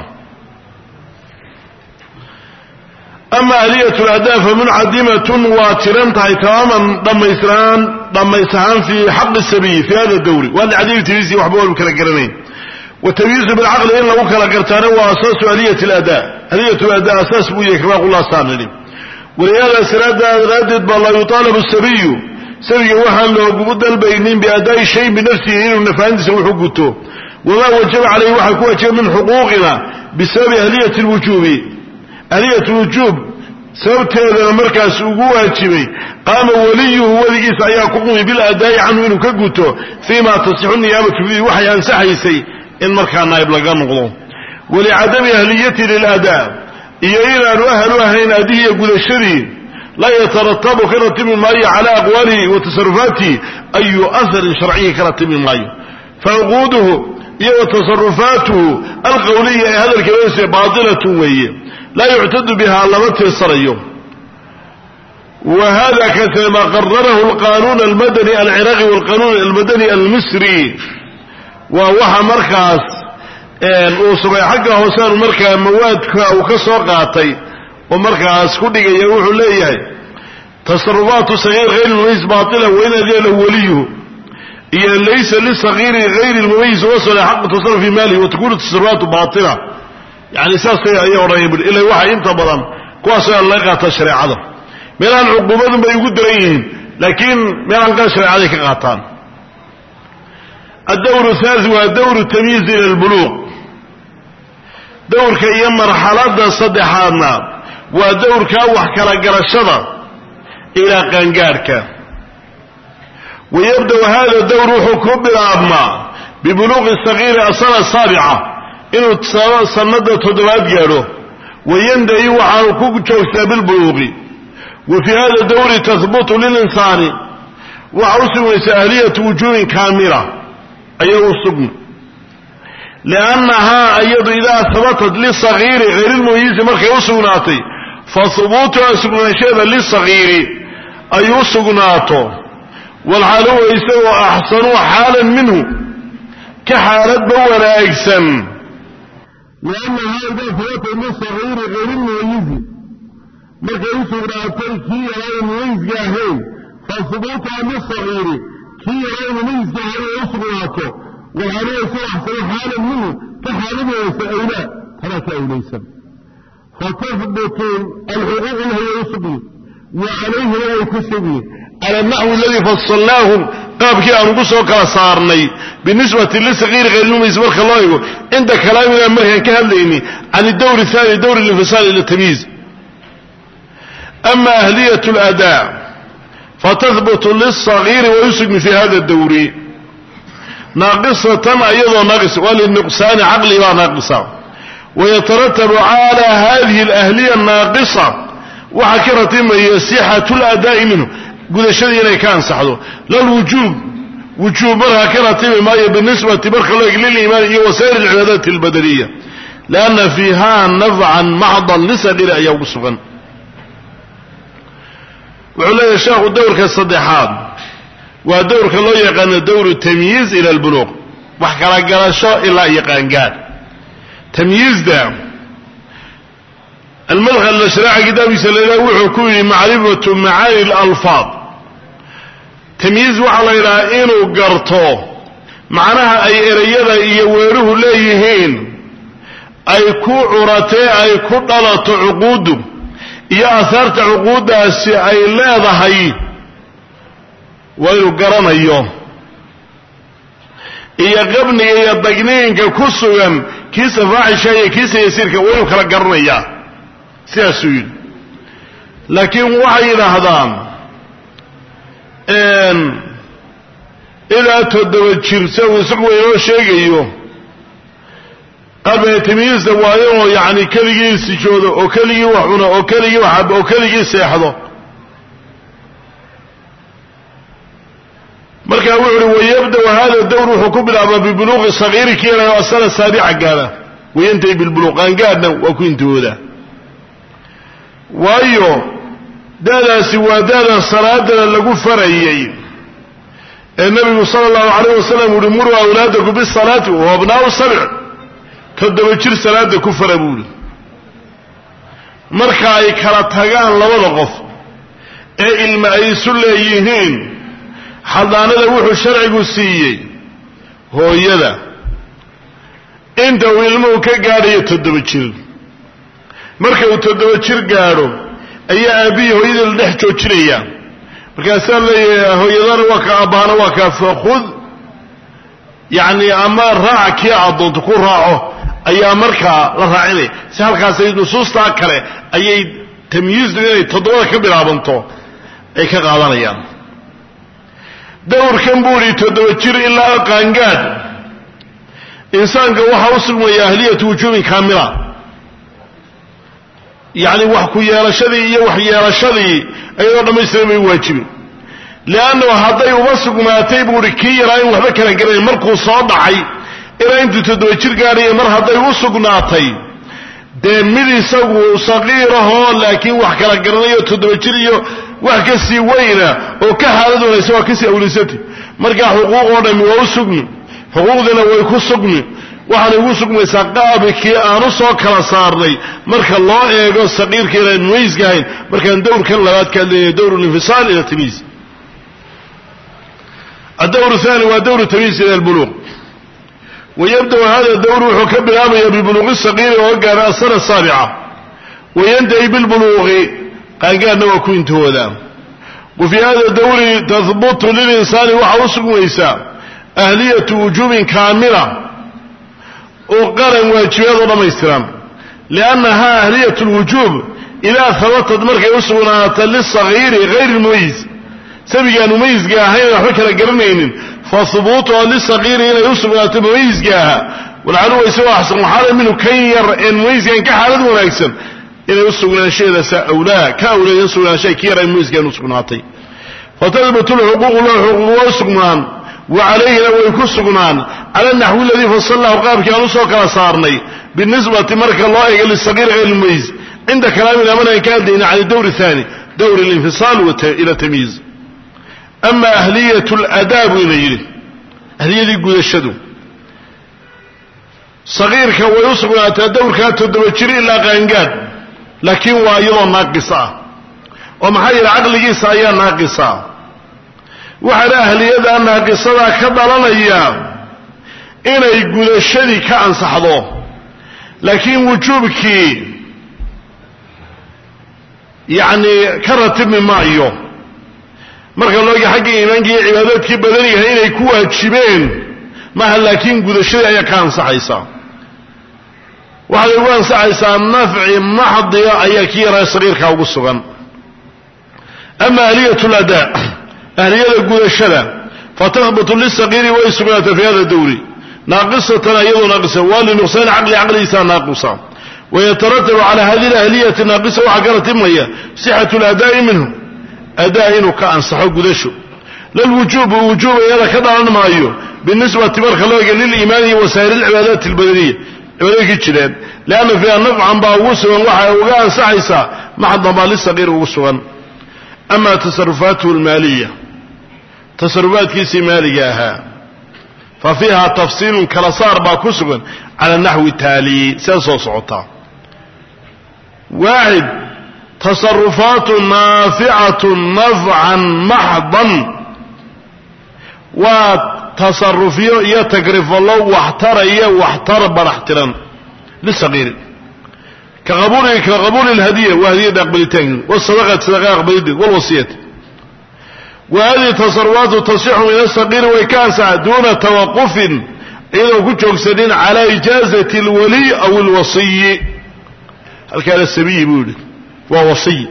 Speaker 1: ama aliyatu al-adaa fa mun'adimatun wa tirantahay tamaman dhamaystiran dhamaystiran fi haqq as-sabi fi hada dawri wal adil tawisi waxba wal kala garanayn wa tawyiz bil aql in lagu kala gartaana waa asaas aliyatu al-adaa aliyatu al-adaa asaas buu yahay qullah saanadi waliyada sirada radid balla yutalabu as-sabiy sabiga waxaan loogu dalbaynin bi adaa shay bi nafsihi inuu nafaantiisa wuxuu guto wama wajaba alayhi waxa ku wajaba min xuquuqina bisabab ahliyati al-wujubi ahliyati al-wujub sababteedana markaas ugu waajibay qaama waliyuhu waligiisa ayaa ku qumay bil adaa anhu inuu ka guto fiima tasixu niyaabatu fi waxay ansaxaysay in markaa naayib laga noqdo wali adami ahliyati lil adaa iyo inaanu ahlu ahayn adiga gudashadii لا يترتب كرتب الماء على أقواله وتصرفاته أي أثر شرعي كرتب الماء فعقوده وتصرفاته القولية هذا الكلام باطلة وهي لا يعتد بها لمته الصري وهذا كما قرره القانون المدني العراقي والقانون المدني المصري ووحى مركز وصبي حقه وصار مركز مواد وكسوقاتي ومركز كل يروح ليه تصرفات صغير غير المميز باطلة وإن ذي له وليه إذا ليس للصغير غير المميز وصل حق تصرف في ماله وتكون التصرفات باطلة يعني ساسا يا قريب إلا وحي انت بدن كواسا الله قاطع شريعه ميلان عقوبتهم بيقول درين لكن ميلان قاطع شريعه كقاطان الدور الثالث هو دور التمييز إلى البلوغ دور كأي مرحلة صدحانا ودور كاوح كلا قرشدة إلى قنقارك ويبدأ هذا الدور حكم بالأبناء ببلوغ الصغير السنة السابعة إنه سنده تدوات قاله ويندعي وحركوك جوستا بالبلوغ وفي هذا الدور تثبت للإنسان وعوسم أهلية وجوب كاملة أيه الصبن لأنها أيضا إذا ثبتت للصغير غير المميز مركي أسقناتي فثبوتها أسقناشيها للصغير أي أسقناته والعلو يسوى أحسن حالا منه كحالة بولا أجسم لأنها إذا ثبتت للصغير غير المميز مركي أسقناتي كي غير المميز جاهين فثبوتها للصغير كي غير المميز جاهين أسقناته والعلو يسوى أحسن حالا منه كحالة وسائلة ثلاثة أوليسا فتثبت الحقوق هي يسبي وعليه لا يكسبي على النحو الذي فصلناه قاب كي أنقصه كالصارني بالنسبة للصغير غير المميز مرخ الله يقول عند كلامنا مرخا كهليني عن الدور الثاني دور الانفصال إلى التمييز أما أهلية الأداء فتثبت للصغير ويسجن في هذا الدور ناقصة أيضا ناقص وللنقصان عقلي وناقصة ويترتب على هذه الأهلية الناقصة وحكرة ما يسيحة الأداء منه قد شدينا كان صحده لا الوجوب وجوب مرها كرة ما بالنسبة برخ الله للإيمان وسائر العبادات البدنية لأن فيها نفعا محضا لسغير أيام الصغن وعلى يشاء الدور كالصدحات ودور كالله يقان دور التمييز إلى البلوغ وحكرا قرشاء إلا يقان قال تمييز ده الملغى الشريعة قدام يسأل وحكوه معرفة معاني الألفاظ تمييز وحلا إلى إنه قرطه معناها أي إريادة يويره ليهين أي كو عرته أي كو ضلط عقوده إيا أثارت عقوده أي لا ضحي وإنه قرن أيوم إيا قبني إيا الدقنين ككسوهم كيس فاعل شيء كيس يسير كوين وكلا قرنيا سياسيين لكن وحي لهذان ان إذا تدوجر سوي سقوي لو شيء ايوه قبل يتميز دوايو يعني كلي سجوده او كلي وحونه او كلي وحب او كلي سيحده marka wuxuu wayabda hada dawr wuxuu ku bilaabaa bibuluuq sagiir kiina asana saabica gaala wayntay bilbuluuq aan gaadna waa ku intooda waayo dadaasi waa dada salaada lagu farayay ee nabiga sallallahu alayhi wasallam uu muru awlaadaku bis salati wa abnaa sab'a tadaba jir salaada ku farabuul marka ay kala tagaan labada qof ee ilma ay suleeyihiin xadaanada wuxuu sharcigu siiyay hooyada inta uu ilmuhu ka gaadhayo toddoba jir marka uu toddoba jir gaadho ayaa aabihi hooyada la dhex joojinaya markaasaa leeyahay hooyadan waa ka abbaana waa ka faakhud yacni ama raac kii addoonta ku raaco ayaa markaa la raacinaya si halkaasay nusuustaa kale ayay tamyiizdu inay toddobada ka bilaabanto ay ka qaadanayaan دور كم بوري تدوجر إلا قانقاد إنسان كوحا وصل أهلية وجوب كاملة يعني وحكو يا رشدي يوحي يا رشدي أيضا ما يسلم يواجب لأنه هذا يوصق ما تيبوري كي رأي وحبكنا قرأي مركو صادحي إلا أنت تدوجر قاري مر هذا يوصق ناطي ده ملي سوى صغيره لكن وحكنا قرأي تدوجر wax ka sii weyna oo ka xaaladooda waa ka sii awlisati marka xuquuqooda mi waa sugni xuquuqdana way ku sugni waxaan ugu sugmaysaa qaabkii aanu soo kala saarnay marka loo eego saqiirkeena muwaysgayn marka dowrkan labaad ka leeyahay dowr infisal ila tamyiz الدور الثاني هو دور التمييز الى البلوغ ويبدأ هذا الدور وحكم الامر ببلوغ الصغير وقال السنة السابعة وينتهي بالبلوغ قال قال نوى كنت هو ذا وفي هذا الدور تضبط للإنسان وحوصق ويساء أهلية وجوب كاملة وقال واجبات رمى السلام لأنها أهلية الوجوب إذا ثبتت مركة يسغنها للصغير غير المميز سبق أن مميز قاها حكرا قرنين فثبوتها للصغير إلى يسغنها مميز قاها والعلوة يسوى أحسن حالا منه كير إن مميز كان كحالا ونكسن إلى يسغنها شيء ذا أولا كأولا يسغنها شيء كيرا مميز كان يسغنها فتثبت الحقوق له حقوق وسقمان وعليه ويكون سقمان على النحو الذي فصله قاب كانوا سوكا صارني بالنسبة مرك الله للصغير غير المميز عند كلام الأمانة كان دين على الدور الثاني دور الانفصال إلى تمييز. أما أهلية الأداب إليه أهلية يقول الشدو صغير كويسقنا تدور كانت تدبجري إلا قانقاد لكن وأيضا ناقصة ومحايا العقل يسايا ناقصة وحد أهلية ناقصة كبالا إياه إنا يقول الشدي كأن صحضه لكن وجوبك يعني كرتب من معيه marka loo yahay xaqi iimaanka iyo cibaadadkii badan yahay inay ku waajibeen ma laakiin gudashada ayaa ka ansaxaysa waxa ay ansaxaysaa nafci maxdiya ayaa ki yaraa sagiirka ugu sugan. ama aliyatul adaa aliyada gudashada fatathbutu lis-sagiiri wa ismata fi hada dawri naqisatan ayadu naqisa wal nuqsan aqli aqlisa naqisa ويترتب على هذه الأهلية الناقصة وحكرت مية صحة الأداء منه أداء إنه كأنصح قدشه للوجوب وجوب يلا كذا عن مايو بالنسبة تبارك الله للإيمان وسائر العبادات البدنية عبادات الجلاد لأن فيها نفعا باوسوا وقال سعيسا مع الضمان للصغير وسوا. أما تصرفاته المالية تصرفات كيس ماليها ففيها تفصيل كالصار باكسوا على النحو التالي سنصو صعوتا. واحد تصرفات نافعة نفعا محضا وتصرفية يتقرف الله واحتر إياه واحتر بالاحترام للصغير كقبول كقبول الهدية وهدية أقبلتين والصدقة صدقة أقبلتين والوصية. وهذه تصرفات تصح من الصغير ويكاسع دون توقف إذا كنت يقصدين على إجازة الولي أو الوصي. هل كان السبي يقول ووصي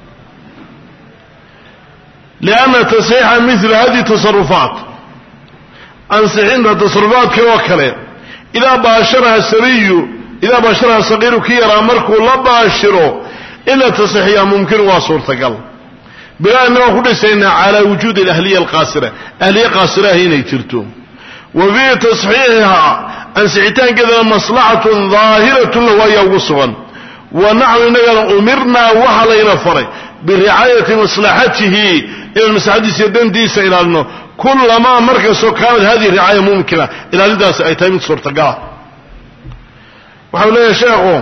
Speaker 1: لأن تصحيح مثل هذه التصرفات أنصحين تصرفات كوكلة إذا باشرها السبي إذا باشرها الصغير كيرا مركو لا باشره إلا تصحيح ممكن وصورة قلب بلا أنه أقول سينا على وجود الأهلية القاصرة أهلية قاصرة هنا يترتون وفي تصحيحها أنسعتان كذا مصلحة ظاهرة وهي وصفا ونحن أمرنا وحلينا فري برعاية مصلحته إلى المساعدة سيدان ديسا إلى أنه كلما مركز كانت هذه الرعاية ممكنة إلى لدى سأيتامين صورتقاه. وحولا يا شيخ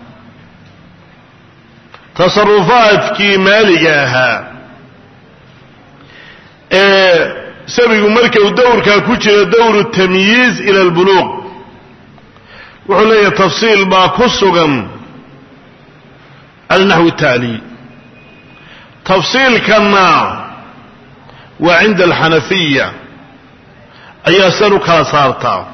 Speaker 1: تصرفات كماليها إيه سبق مركز الدور كاكوشي دور التمييز إلى البلوغ. وحولا تفصيل ما كسغم النحو التالي تفصيل كما وعند الحنفية أي أسألك صارتا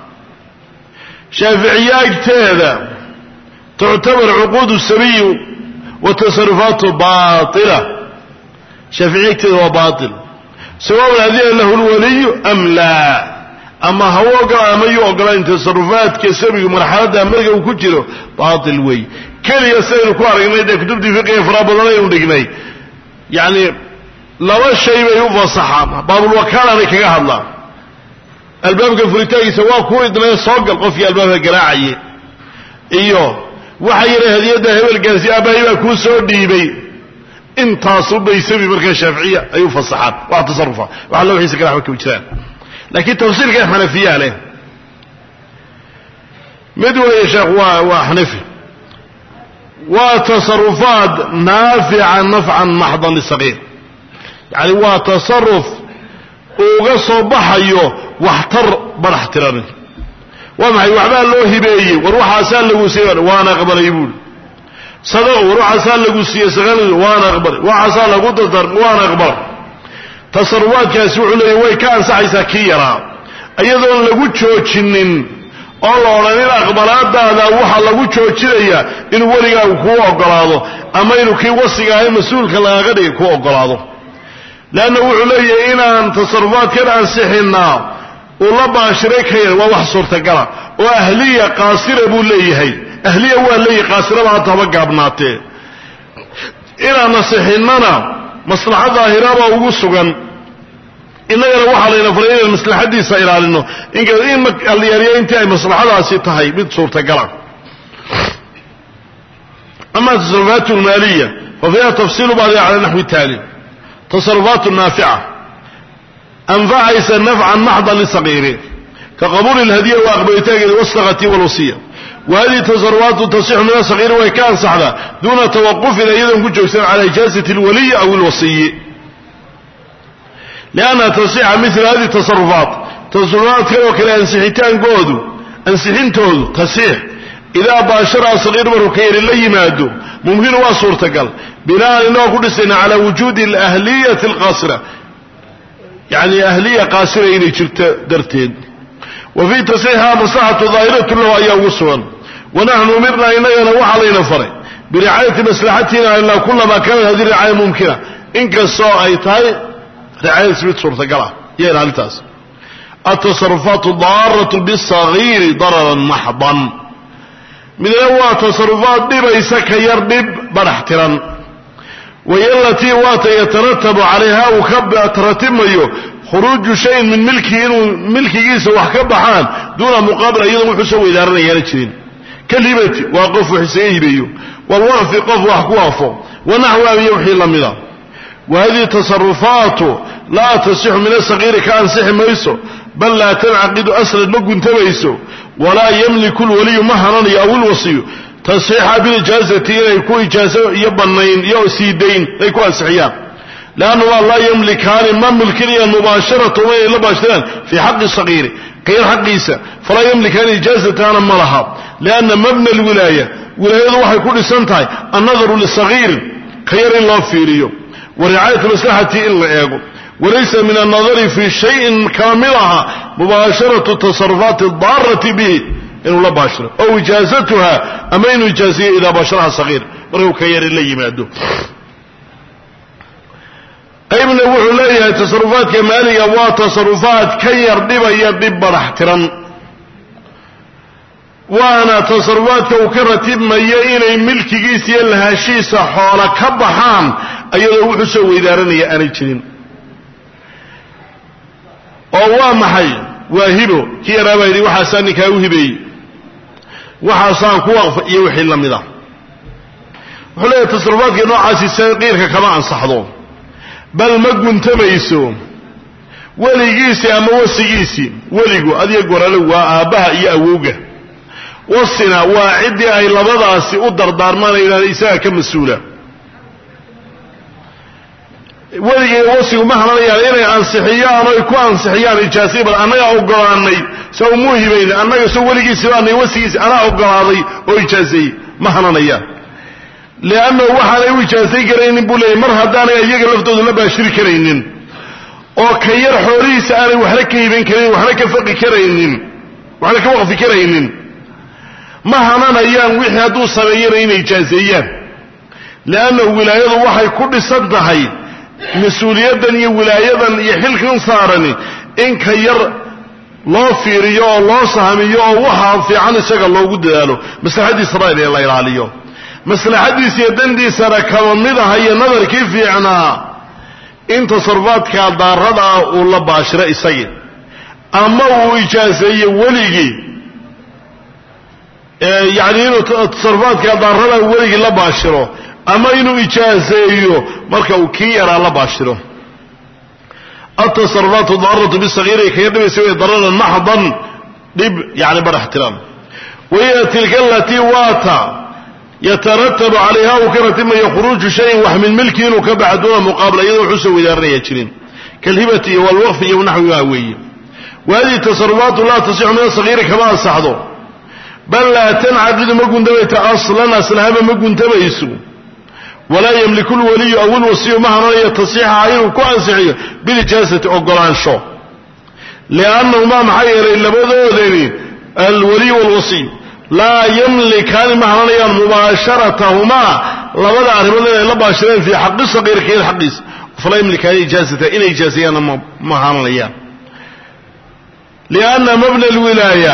Speaker 1: شافعية كتابة تعتبر عقود السبي وتصرفاته باطلة. شافعية كتابة باطل سواء هذه له الولي أم لا. أما هو قال ما يقول أن تصرفات كسبي مرحلة أمريكا وكتيره باطل وي كان يسأل كوارك ما يدك تبدي فقه فرابضنا يوم يعني لو الشيء يفصح باب الوكالة نكاها الله الباب كفريتاي سواء كورد لا يصق القفي الباب القراعي ايوه وحيره هذه يده هو القاسي ابا يكون سو ديبي انت صب يسوي مركز الشافعيه اي فصحات وتصرفها وعلى وحي سكر احمد كوجران لكن تفصيل كان حنفيه عليه مدوى يا شيخ وحنفي وتصرفات نافعا نفعا محضا للصغير يعني وتصرف وقصوا بحيه واحتر بر احترامه وما يوحبان له هبيه وروح عسان له سيغل وانا اقبل يقول صدق وروح عسان له سيغل وانا اقبل وعسان له تضر وانا اقبل تصرفات كاسوع له ويكان سعيسا كيرا ايضا لقو تشوشنين الله ولن اقبلات هذا وحا لقو تشوشنيا انه وليقا كو اقلاده اما انه كي وصيقا مسؤول كلا غدي كو اقلاده لأنه علي إنا أن تصرفات كان أنسحنا والله باشريكها ووح صورة قرأ وأهلية قاصرة بوليهي أهلية وأهلية قاصرة بعد طبقها بناته إنا نصحننا مصلحة ظاهرة وقصقا innagana waxaa layna faray inaan maslaxadiisa ilaalino in alyaariya intii ay maslaxadaasi tahay mid suurtagala ama tasarufaat almaaliya fafiiha tafsiilu bacdiha cala naxwi taali tasarufaat naafica anfacaysa nafcan maxdan lisagiiri ka qabuuli lhadiya wa aqbalitaankeeda wasdaqati walwasiya wahadihi tasarufaatu tasixu min asagiiri way ka ansaxdaa duuna tawaqufin iyadoon ku joogsan cala ijaazati alwaliyi aw alwasiyi liannaha tasixa mila hadihi tasarufaat tasarufaadkan oo kale ansixitaankoodu ansixintoodu tasiix idaa baashara sagiir markuu ka yari la yimaado mumkinu waa suurtagal binaan inagoo ku dhisayna calaa wujuudi alahliyati alqaasira yani ahliya qaasira inay jirto darteed wa fii tasiixiha maslaxatu daahiratu lahu ayaa ugu sugan wanaxnu umirnaa inagana waxaa layna faray biricaayati maslaxatina ilaa kulamaa kaanat hadihi ricaaya mumkina inkastoo ay tahay ricaayadaas mid suurtagal ah iyo ilaalintaas atasarufaatu daaratu bisagiiri dararan maxdan midna waa tasarufaad dhibaysa ka yar dhib badhax tiran wahiy alatii waata yataratabu calayha uu ka taratimayo khuruuju shayin min milkihi inuu milkigiisa wax ka baxaan duuna muqaabala iyadoon wuxuu soo weydaaranayana jirin kalhibati waa qof wax isaga hibeeyo walwaqfi qof wax ku waafo wanaxwa iyo wixii la mida wahadihi tasarufaatu laa tasixu min asagiiri ka ansixi mayso bal laa tancaqidu aslan ma guntamayso walaa yamliku lwaliyu ma hananayo aw ilwasiyu tasiixa bilijaazati inay ku ijaazo iyo bannayn iyo siidayn ay ku ansixiyaan liannahumaa laa yamlikaani ma mulkinayaan mubaasharatahuma inay la baashiraan fii xaqi sagiiri kayar xaqiisa falaa yamlikaani ijaazataana ma laha lianna mabna alwilaaya wilaayadu waxay ku dhisan tahay annadaru lisagiir kayar in loo fiiriyo wa ricaayatu maslaxati in la eego walaysa min annadari fii shayin kama mid aha mubaasharatu tasarufaati daarati bihi inuu la baashiro ow ijaazatuha ama inuu ijaaziyo idaa baasharaha sagiir markuu ka yari la yimaado qaybna wuxuu leeyahay tasarufaadka maaliga waa tasarufaad ka yar dhibaya dhib badhax tiran waana tasarufaadka uu ka ratibmayo inay milkigiisa iyo lahaashiisa xoola ka baxaan ayadoo wuxuu soo weydaaranaya aanay jirin oo waa maxay waa hibo kii yaraabaa yidhi waxaasaa ninkaa u hibeeyey waxaasaan ku waqfa iyo wixii la mid ah wuxuu leeyahay tasarufaadka noocaasi saqiirka kama ansaxdo bal ma guntamayso weligiisii ama wasigiisii weligu adiga gorale waa aabbaha iyo awowga wasina waa ciddii ay labadaasi u dardaarmanayaan isaga ka mas-uula weligii wasigu ma halanayaan inay ansixiyaan oy ku ansixiyaan ijaasiya bal annagaa ogolaanay soo muu hibayna annaga soo weligiisi baanay wasigiisi anaa ogolaaday oo ijaaseeyey ma halanayaan liannahu waxaanay u ijaasay karaynin buu leeyay mar haddaanay iyaga laftoodu la baashiri karaynin oo ka yar xoolihiisa aanay waxna ka hiban karaynin waxna ka faqi karaynin waxna ka waqfi karaynin ma hananayaan wixii hadduu sameeyana inay ijaaseeyaan liannahu wilaayadu waxay ku dhisan tahay mas-uuliyaddan iyo wilaayadan iyo xilkan saarani in ka yar loo fiiriyo oo loo sahamiyo oo waxaa fiican isaga loogu dadaalo maslaxadiisana in la ilaaliyo maslaxadiisa iyo dandiisana kama mid aha iyo nadarkii fiicnaa in tasarufaadka daarada uu la baashiro isagii ama uu ijaaseeyo weligii yacni inuu tasarufaadka daarada weligii la baashiro ama inuu ijaaseeyo marka uu kii yaraa la baashiro atasarufaatu daaratu bisagiiri kaga dhibaysa way dararan maxdan dhib yani badhax tiran wahiya tilka alatii waata yataratabu calayha uu ka ratimayo khuruuju shayin wax min milki inuu ka baxa duuna muqaabala iyadoo wuxuu soo weydaaranaya jirin kalhibati iyo walwaqfi iyo naxwiha weeye wahadihi tasarufaatu laa tasixu min asagiiri kama ansaxdo bal laa tancaqidu ma guntamayta aslan aslahaba ma guntamayso walaa yamliku lwaliyu aw ilwasiyu ma hananayo tasiixaha inuu ku ansixiyo bilijaasati ogolaansho liannahumaa maxaa yeelay labadoodani alwaliyu walwasiy laa yamlikaani ma hananayaan mubaasharatahumaa labada arrimood inay la baashireen fii xaqi sagiir kayar xaqiisa falaa yamlikaani ijaasata inay ijaasayaanna ma hananayaan lianna mabna alwilaaya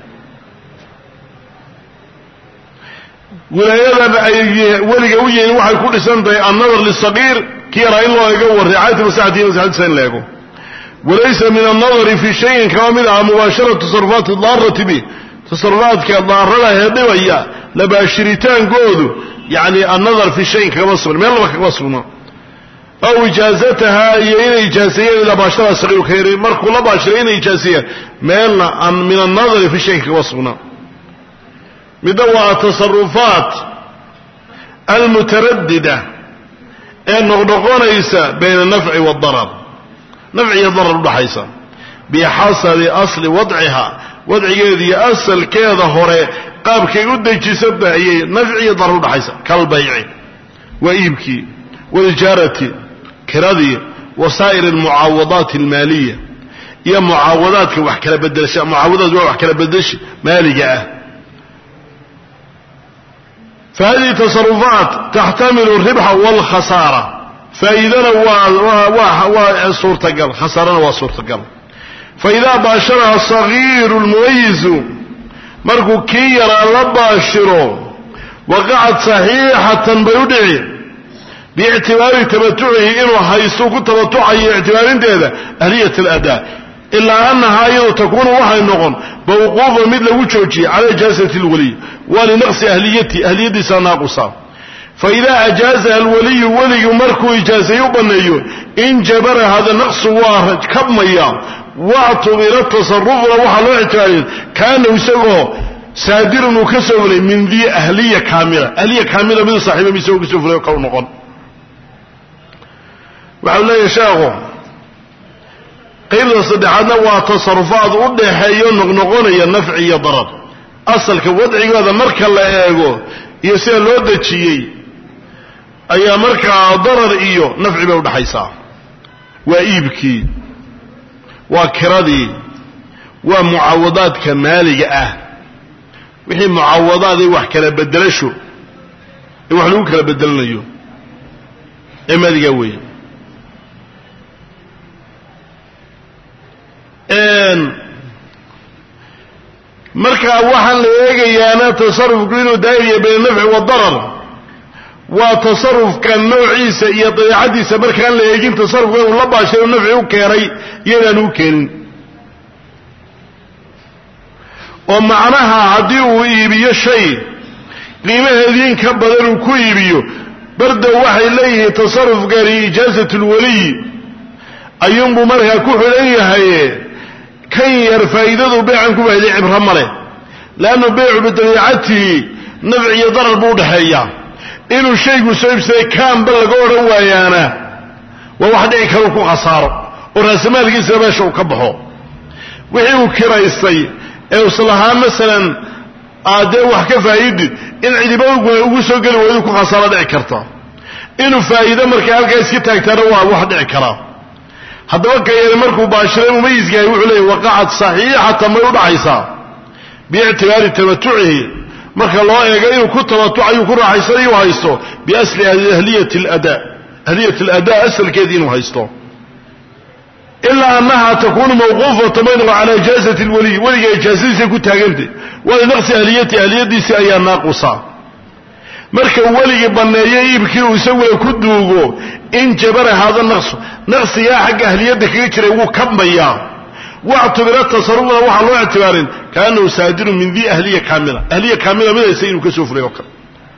Speaker 1: wilaayadan ay weliga u yihiin waxay ku dhisan tahay annadar lisagiir kii yaraa in loo eego wa ricaayati maslaxatihi maslaxadiisa in la eego وليس من النظر في شيء كامل مباشرة تصرفات الضارة به تصرفات كالضارة لها يضيوية لباشرتان قودوا يعني النظر في شيء كمصر ما الله كمصرنا أو إجازتها هي إجازية لباشرة صغير خيري مركو لباشرين إجازية ما من النظر في شيء كمصرنا مدوى تصرفات المترددة النغنغون إيسا بين النفع والضرر نفع الضرر بحيسا بحسب أصل وضعها وضع يدي أصل كذا هوري قابك يقول جسد هي نفع الضرر بحيسا كالبيع وإيبكي والجارة كردي وسائر المعاوضات المالية هي معاوضات وحكى لبدلش معاوضات وحكى لبدلش مالية فهذه تصرفات تحتمل الربح والخسارة فإذا هو صورة قل خسارة وصورة قل فإذا باشرها الصغير المميز مركو كيرا لباشره وقعت صحيحة بيدعي باعتبار تمتعه إنه هيسوق تمتعه اعتبار انتهى أهلية الأداء إلا أنها أيضا تكون وحي النغن بوقوف مثل وجوجي على إجازة الولي ولنقص أهليتي أهليتي سناقصا فإذا أجازها الولي ولي مركو إجازة يبنيه إن جبر هذا النقص واحد كبميا واعتبر التصرف وحلو اعتبار كان يسوه سادر وكسر من ذي أهلية كاملة أهلية كاملة من صاحبه يسوه كسر يقول نغن وعلى يشاغه قيل صدحنا وتصرفات ودحيو نغنغونيا نفعيه ضرر اصل كودعي هذا marka la eego iyo sida loo dajiyay ayaa marka darar iyo nafci bay u dhaxaysaa waa iibkii waa kiradii waa muaawadaadka maaliga ah wixii muaawadaad ay wax kala bedelasho ee wax lagu kala bedelanayo ee maaliga weey ان marka waxaan la eegayaana tasarrufku inuu daayay been nafci wa darar wa tasarrufka noociisa iyo dabeecadiisa markaan la eegin tasarrufka uu la baashay nafci u keenay iyadaan u keenin oo macnaha hadii uu iibiyo shay qiimaheedii ka badan uu ku iibiyo barda waxay leeyahay tasarrufka ijaazatul wali ayuunbu markaa ku xulan yahay كان يرفايده بيعن كبهدي عبره مله لانه بيع بدريعته نفع ضرر بو دحيا انه شيء سيبسي كان بلغ اوره وايانا وواحد اي كلو كو خساره وراس مالكيسا باش او كبخو وحي او كريستي ee uslaha مثلا aade wax ka faa'iidi in cidiba ugu soo gali way ku khasaro dhici karto inuu faa'iido markaa halkaas ka taagtana waa wax dhici kara haddaba kayay markuu baashiray mumayizga wuxuu leeyahay waqa'at sahihatan ma udhaysa bi'tibaari tamattu'i marka loo eego inuu ku tamattu'ayo ku raaxaysan iyo haysto bi asli ahliyati al-ada ahliyati al-ada asalkeedii inuu haysto illa annaha takunu mawqufatan bayna ala ijazati al-wali waliga ijazadiisa ku taagantay wala naqsi ahliyati ahliyadiisa ayaa naaqisa marka waliga baneeyay ibkii uu isagu ku duugo in jabara hada naqs naqsiga xaq ahliyada kaga jiray uu kabmaya واعتبر التصرف waxa loo ictibaarin kaanu saadiru min di ahliya kamila ahliya kamila midaysa inuu ka soo fureeyo ka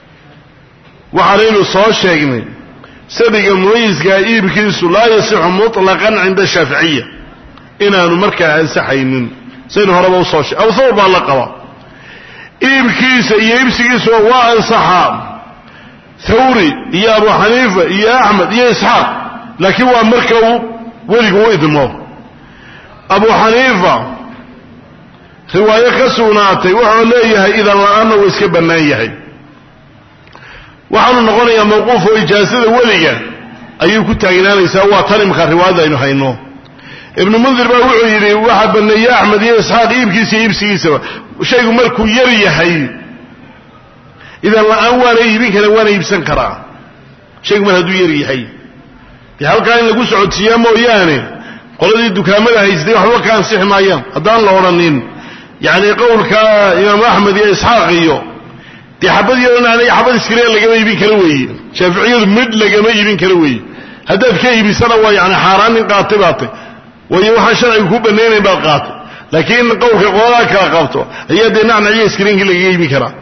Speaker 1: waxaanu soo sheegnay sabiga mumayizga iibkiisu la yasihu mutlaqan inda shafi'iyya inaanu markaa ansaxaynin sayna horaba u soo sheegay aw thawba la qaba iibkiisa iyo iibsigiisu waa ansaxa thawri iyo abu hanifa iyo ahmad iyo ishaq laakiin waa markaa waligu idmo abu hanifa riwaaya ka sugnaatay wuxuu leeyahay idan la'aana uu iska banaan yahay waxaanu noqonayaa mawquuf oo ijaazada waliga ayuu ku taagnaanaysaa waa tan imka riwaayada aynu hayno ibn munzir baa wuxuu yiri waxa baneeyay ahmad iyo ishaq iibkiisa iibsigiisa shaygu markuu yar yahay idan la'aan waa iibin kara waa iibsan karaa shaygu mar haduu yar yahay bi halka in lagu socodsiyo mooyaane qoladii dukaamada haystay waxba ka ansix maayaan hadaan la oranin yaani qowlka imaam ahmad iyo ishaq iyo dixabadiyo inaan xabad iskire laga iibin kara weey shaafiiciyadu mid laga iibin kara weey hadaad ka iibisana waa yaani xaraan in qaatibaatay ويوحى شرعي كوبا نين بالقات لكن قولك قولاك قابته هي دي نعنى يسكرين اللي يجيبي كرا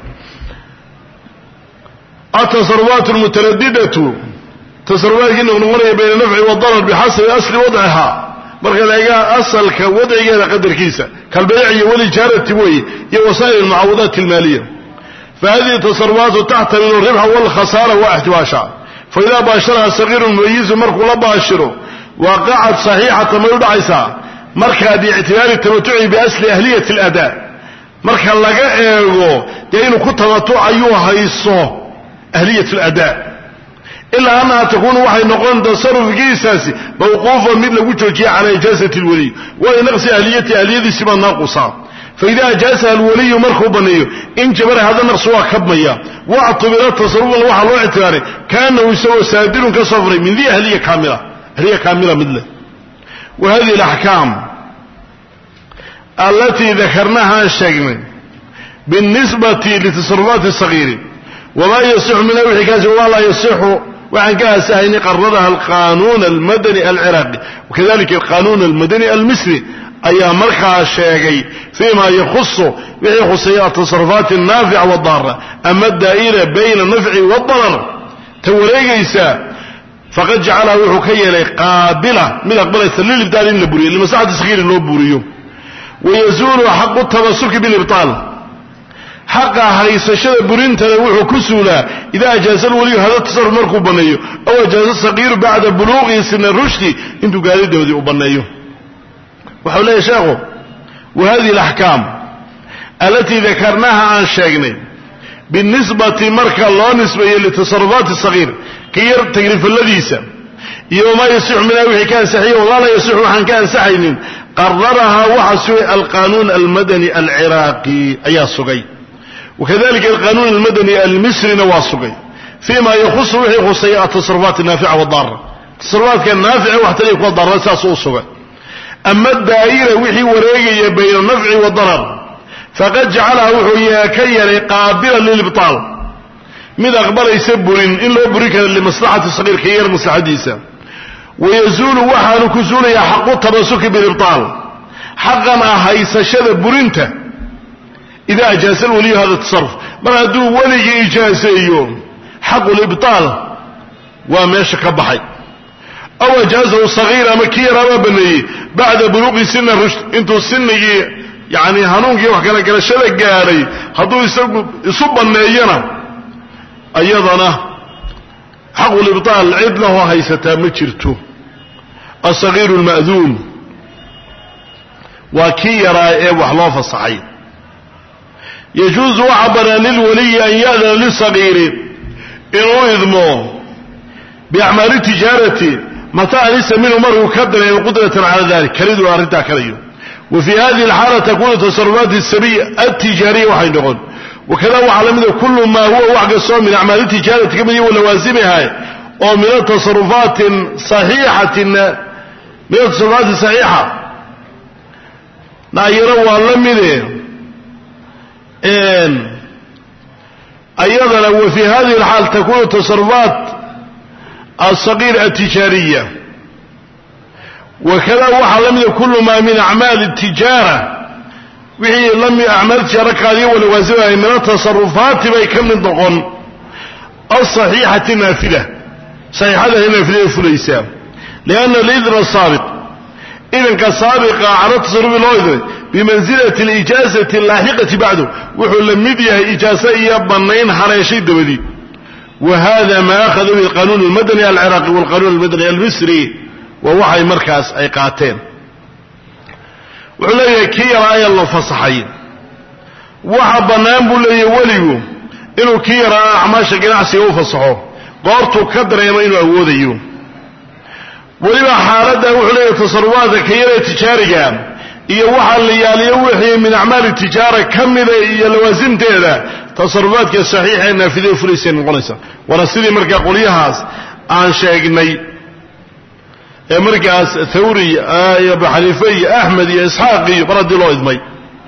Speaker 1: التصرفات المترددة تصرفات كأنه نمر بين النفع والضرر بحسب أصل وضعها marka laga asalka wadcigeeda qadarkiisa kalbeec iyo wali jaarati way iyo wasaa'il muawadat almaliya فهذه تصرفات تحتمل الربح والخسارة واحتواشها فإذا باشرها صغير مميز مركو لا باشره وقعت صحيحة ما يدعيسها مركا باعتبار التمتع بأصل أهلية الأداء مركا لغا ايغو دينو كتمتع أيها هيصو أهلية الأداء إلا أنها تكون وحي نقول تصرف جيساسي موقوفا من لوجه على إجازة الولي ونقص أهلية أهلية سبا ناقصا فإذا أجازها الولي مرخوبا إن جبر هذا نقص كبمية واعتبر التصرف الوحى واعتباره كأنه يسوى سادر كصفر من ذي أهلية كاملة أهلية كاملة مثله وهذه الأحكام التي ذكرناها الشيخ بالنسبة لتصرفات الصغيرة وما يصح من أول حكاية ولا يصح وعن كها سهين قررها القانون المدني العراقي وكذلك القانون المدني المصري أي مرخى الشيخي فيما يخص ويخص التصرفات النافعة والضارة أما الدائرة بين النفع والضرر توريقيسا فقد جعله حكيا قابلة من أقبل الثليل الدارين لبوريه لمساعدة صغير اللوبوريه ويزول حق التمسك بالإبطال حق هيسشد برينتا وحو كسولا إذا أجاز الولي هذا التصرف مركو بنيه أو أجاز الصغير بعد بلوغه سن الرشد انتو قالوا دودي وبنيه وحولا يشاغوا وهذه الأحكام التي ذكرناها عن شاقني بالنسبة مركا الله نسبة لتصرفات الصغير كير تقريف اللذيسة يوم ما يصح من أوحي كان سحيه ولا لا يصح عن كان سحين قررها وحسوء القانون المدني العراقي أي الصغير وكذلك القانون المدني المصري نواصقي فيما يخص ويخص التصرفات النافعة والضارة التصرفات كان نافعة واحتريك والضارة أساسه الصغير أما الدائرة وحي وريقية بين النفع والضرر فقد جعلها وحي كي قابلا للإبطال من أخبار يسبرين إن لو بريكا لمصلحة الصغير كيير مصلحة ديسا ويزول وحان كزول يحق التمسك بالإبطال حقا هيسشد برينته إذا أجاز الولي هذا التصرف ما دو ولي إجازة يوم حق الإبطال وماشك بحي أو أجازه صغيرة مكيرة وبني بعد بلوغ سن الرشد انتو السن يعني هنونك وحكنا كلا شلق قاري هدو يصب النينة أيضنا حق الإبطال عدله هيستا مجرته الصغير المأذون وكي يرى وحلاف الصحيح يجوز وعبر للولي أن يأذن للصغير إنه إذمه بأعمال التجارة متى ليس منه مرء كدر قدرة على ذلك كريد وأردها كريد وفي هذه الحالة تكون تصرفات السبية التجارية وحين نقول وكذا وعلى كل ما هو وحق الصوم من أعمال التجارة كمية ولوازمها ومن التصرفات صحيحة من التصرفات الصحيحة لا يروى لمنه إن أيضا وفي هذه الحال تكون تصرفات الصغير التجارية وكذا وحلم كل ما من أعمال التجارة وهي لم أعمال التجارة هذه ولوازمها من التصرفات بيكم من ضغن الصحيحة النافلة صحيحة النافلة فليسا لأن الإذن السابق إذن كسابقة على التصرف الأيضا بمنزلة الإجازة اللاحقة بعده وحلم مديها إجازة بنين حريشي الدولي وهذا ما أخذ به القانون المدني العراقي والقانون المدني المصري ووحي مركز أيقاتين وعليه كي رأي الله فصحين وحب نامبو لي وليو إنه كي رأى أعماش قناعسي وفصحوه قارتو كدر يمين أوديو ولما حالده وعليه تصرفات كيرا تجاريا iyo waxa la yaaliyo wixii min acmaal tijaara kamida iyo lawaasimteeda tasarrufaadka saxiixa ee naafidee fulisan noqonaysa wana sidii marka qoliyahaas aan sheegnay ee markaas thawri iyo baxalifa iyo ahmed iyo isxaaq iyo baradi loo idmay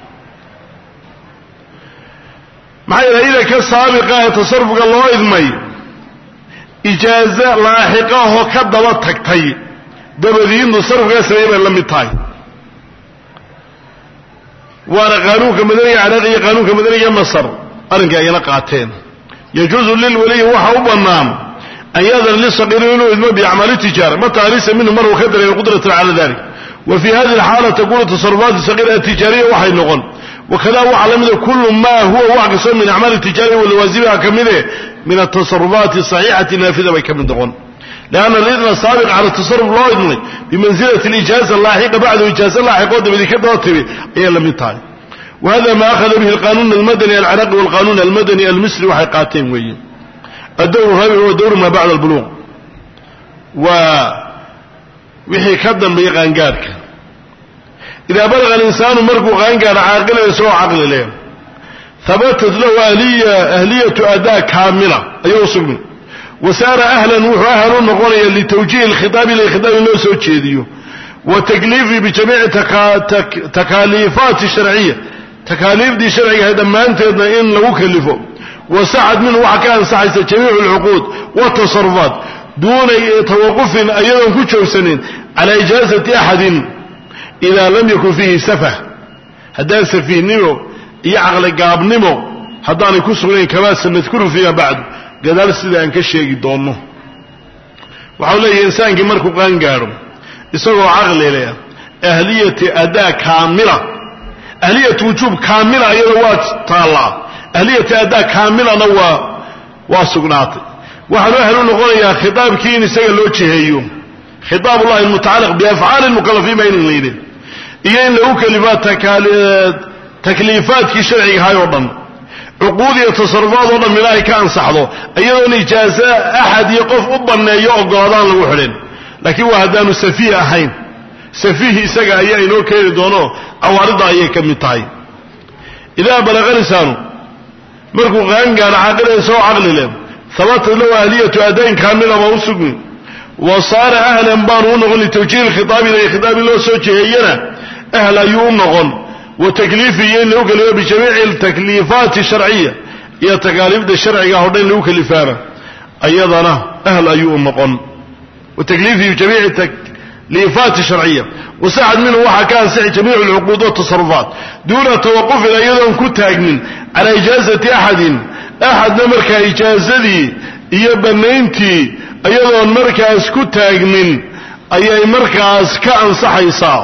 Speaker 1: maxay ila ka saabiqa tasarrufka loo idmay ijaaza laaxiqaho ka daba tagtay dabadii inuu sarfka sameeyay la mid tahay waana qaanuunka madaniga ciraaq iyo qaanuunka madaniga masar arrinka ayna qaateen yajuuzu lil wali waxa u banaan ayadar li saqirin inuu idmo bi amali tijara mata arisa minhu mar wakadara qudratan ala dhalik wa fi hadhihi alhala taqulu tasarrufat saghira tijariya wa hay noqon وكذا وعلم كل ما هو واقص من اعمال التجاريه والواجبها كمله من التصرفات الصحيحه نافذه بكم دغون لان الاذن السابق على التصرف لا يدني بمنزله الاجازه اللاحقه بعد الاجازه اللاحقه بدي كدوتبي اي لم يطال وهذا ما اخذ به القانون المدني العراقي والقانون المدني المصري وحقاتين وي الدور الرابع هو دور ما بعد البلوغ و وحي كدن بيقانقارك إذا بلغ الإنسان مرقو غانقار عاقلا يسوع عقل له ثبتت له أهلية, أهلية أداء كاملة أيوصل منه وسار أهلا وأهلا نقول لتوجيه الخطاب إلى خطاب الله سوتشيديو وتكليفه بجميع تكا تك تكاليفات الشرعية تكاليف دي شرعية هذا ما أنت إن لو كلفه وسعد منه وحكان سعد جميع العقود والتصرفات دون توقف أيضا كتشو سنين على إجازة أحد إذا لم يكن فيه سفه هذا سفيه نمو يعقل قاب نمو هذا يكون صغيرين كما سنذكره فيما بعد قدر السيدة أنك الشيء يدونه وحوله إنسان كمركو قانقارو يسوي عقل إليه أهلية أداء كاملة أهلية وجوب كاملة يروات طالع أهلية أداء كاملة نوا واسقناطي وحلو أهلو نقول يا خطاب كيني سيئ لوجه هيوم خطاب الله المتعلق بأفعال المكلفين بين الليلين إيه إن له كلمات تكليفات شرعي هاي وضن عقود يتصرفات وضن ملاهي كان صحضه أيضا إجازة أحد يقف أبنا يؤقى هذا الوحلين لكن وهدان سفيه أحين سفيه إساق أيها إنه كيري دونه أوارض أيها كمتاي إذا بلغ لسانه مركو غانقان عقل يسوع عقل لهم ثبت له أهلية أدين كاملة ووسقني وصار أهلا بانون غن لتوجيه الخطاب إلى خطاب الله سوچهينا أهلا يونغن وتكليفيين له كلمه بجميع التكليفات الشرعيه يا تكاليف الشرعيه هودين له كلفانا ايضا أهلا يونغن وتكليفي بجميع التكليفات الشرعيه وساعد منه waxa كان سعي جميع العقود والتصرفات دون توقف ايضا كتاغن على اجازه احد احد مركا اجازتي iyo banayntii ayadoo markaas ku taagmin ayay markaas ka ansaxaysaa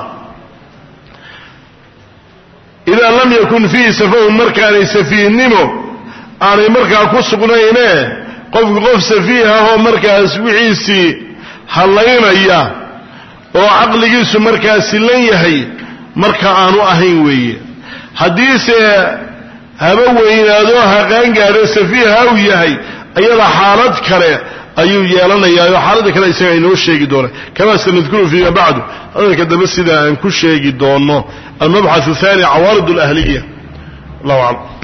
Speaker 1: ila lam yakun fi safaw markaa safiinimo aanay markaa ku sugnayne qof qof safiiha oo markaas wixiisi halaynaya oo aqligiisu markaas lan yahay marka aanu ahayn weeye hadii se haba weynaado haqaan gaaro safiiha uu yahay ayada xaalad kale ayuu yeelanayaa oo xaalada kale isaga inoo sheegi doona kama sanadkuru fi bacdu hadalka dambe sida aan ku sheegi doono al-mabhath athani awarid al-ahliyya Allahu a'lam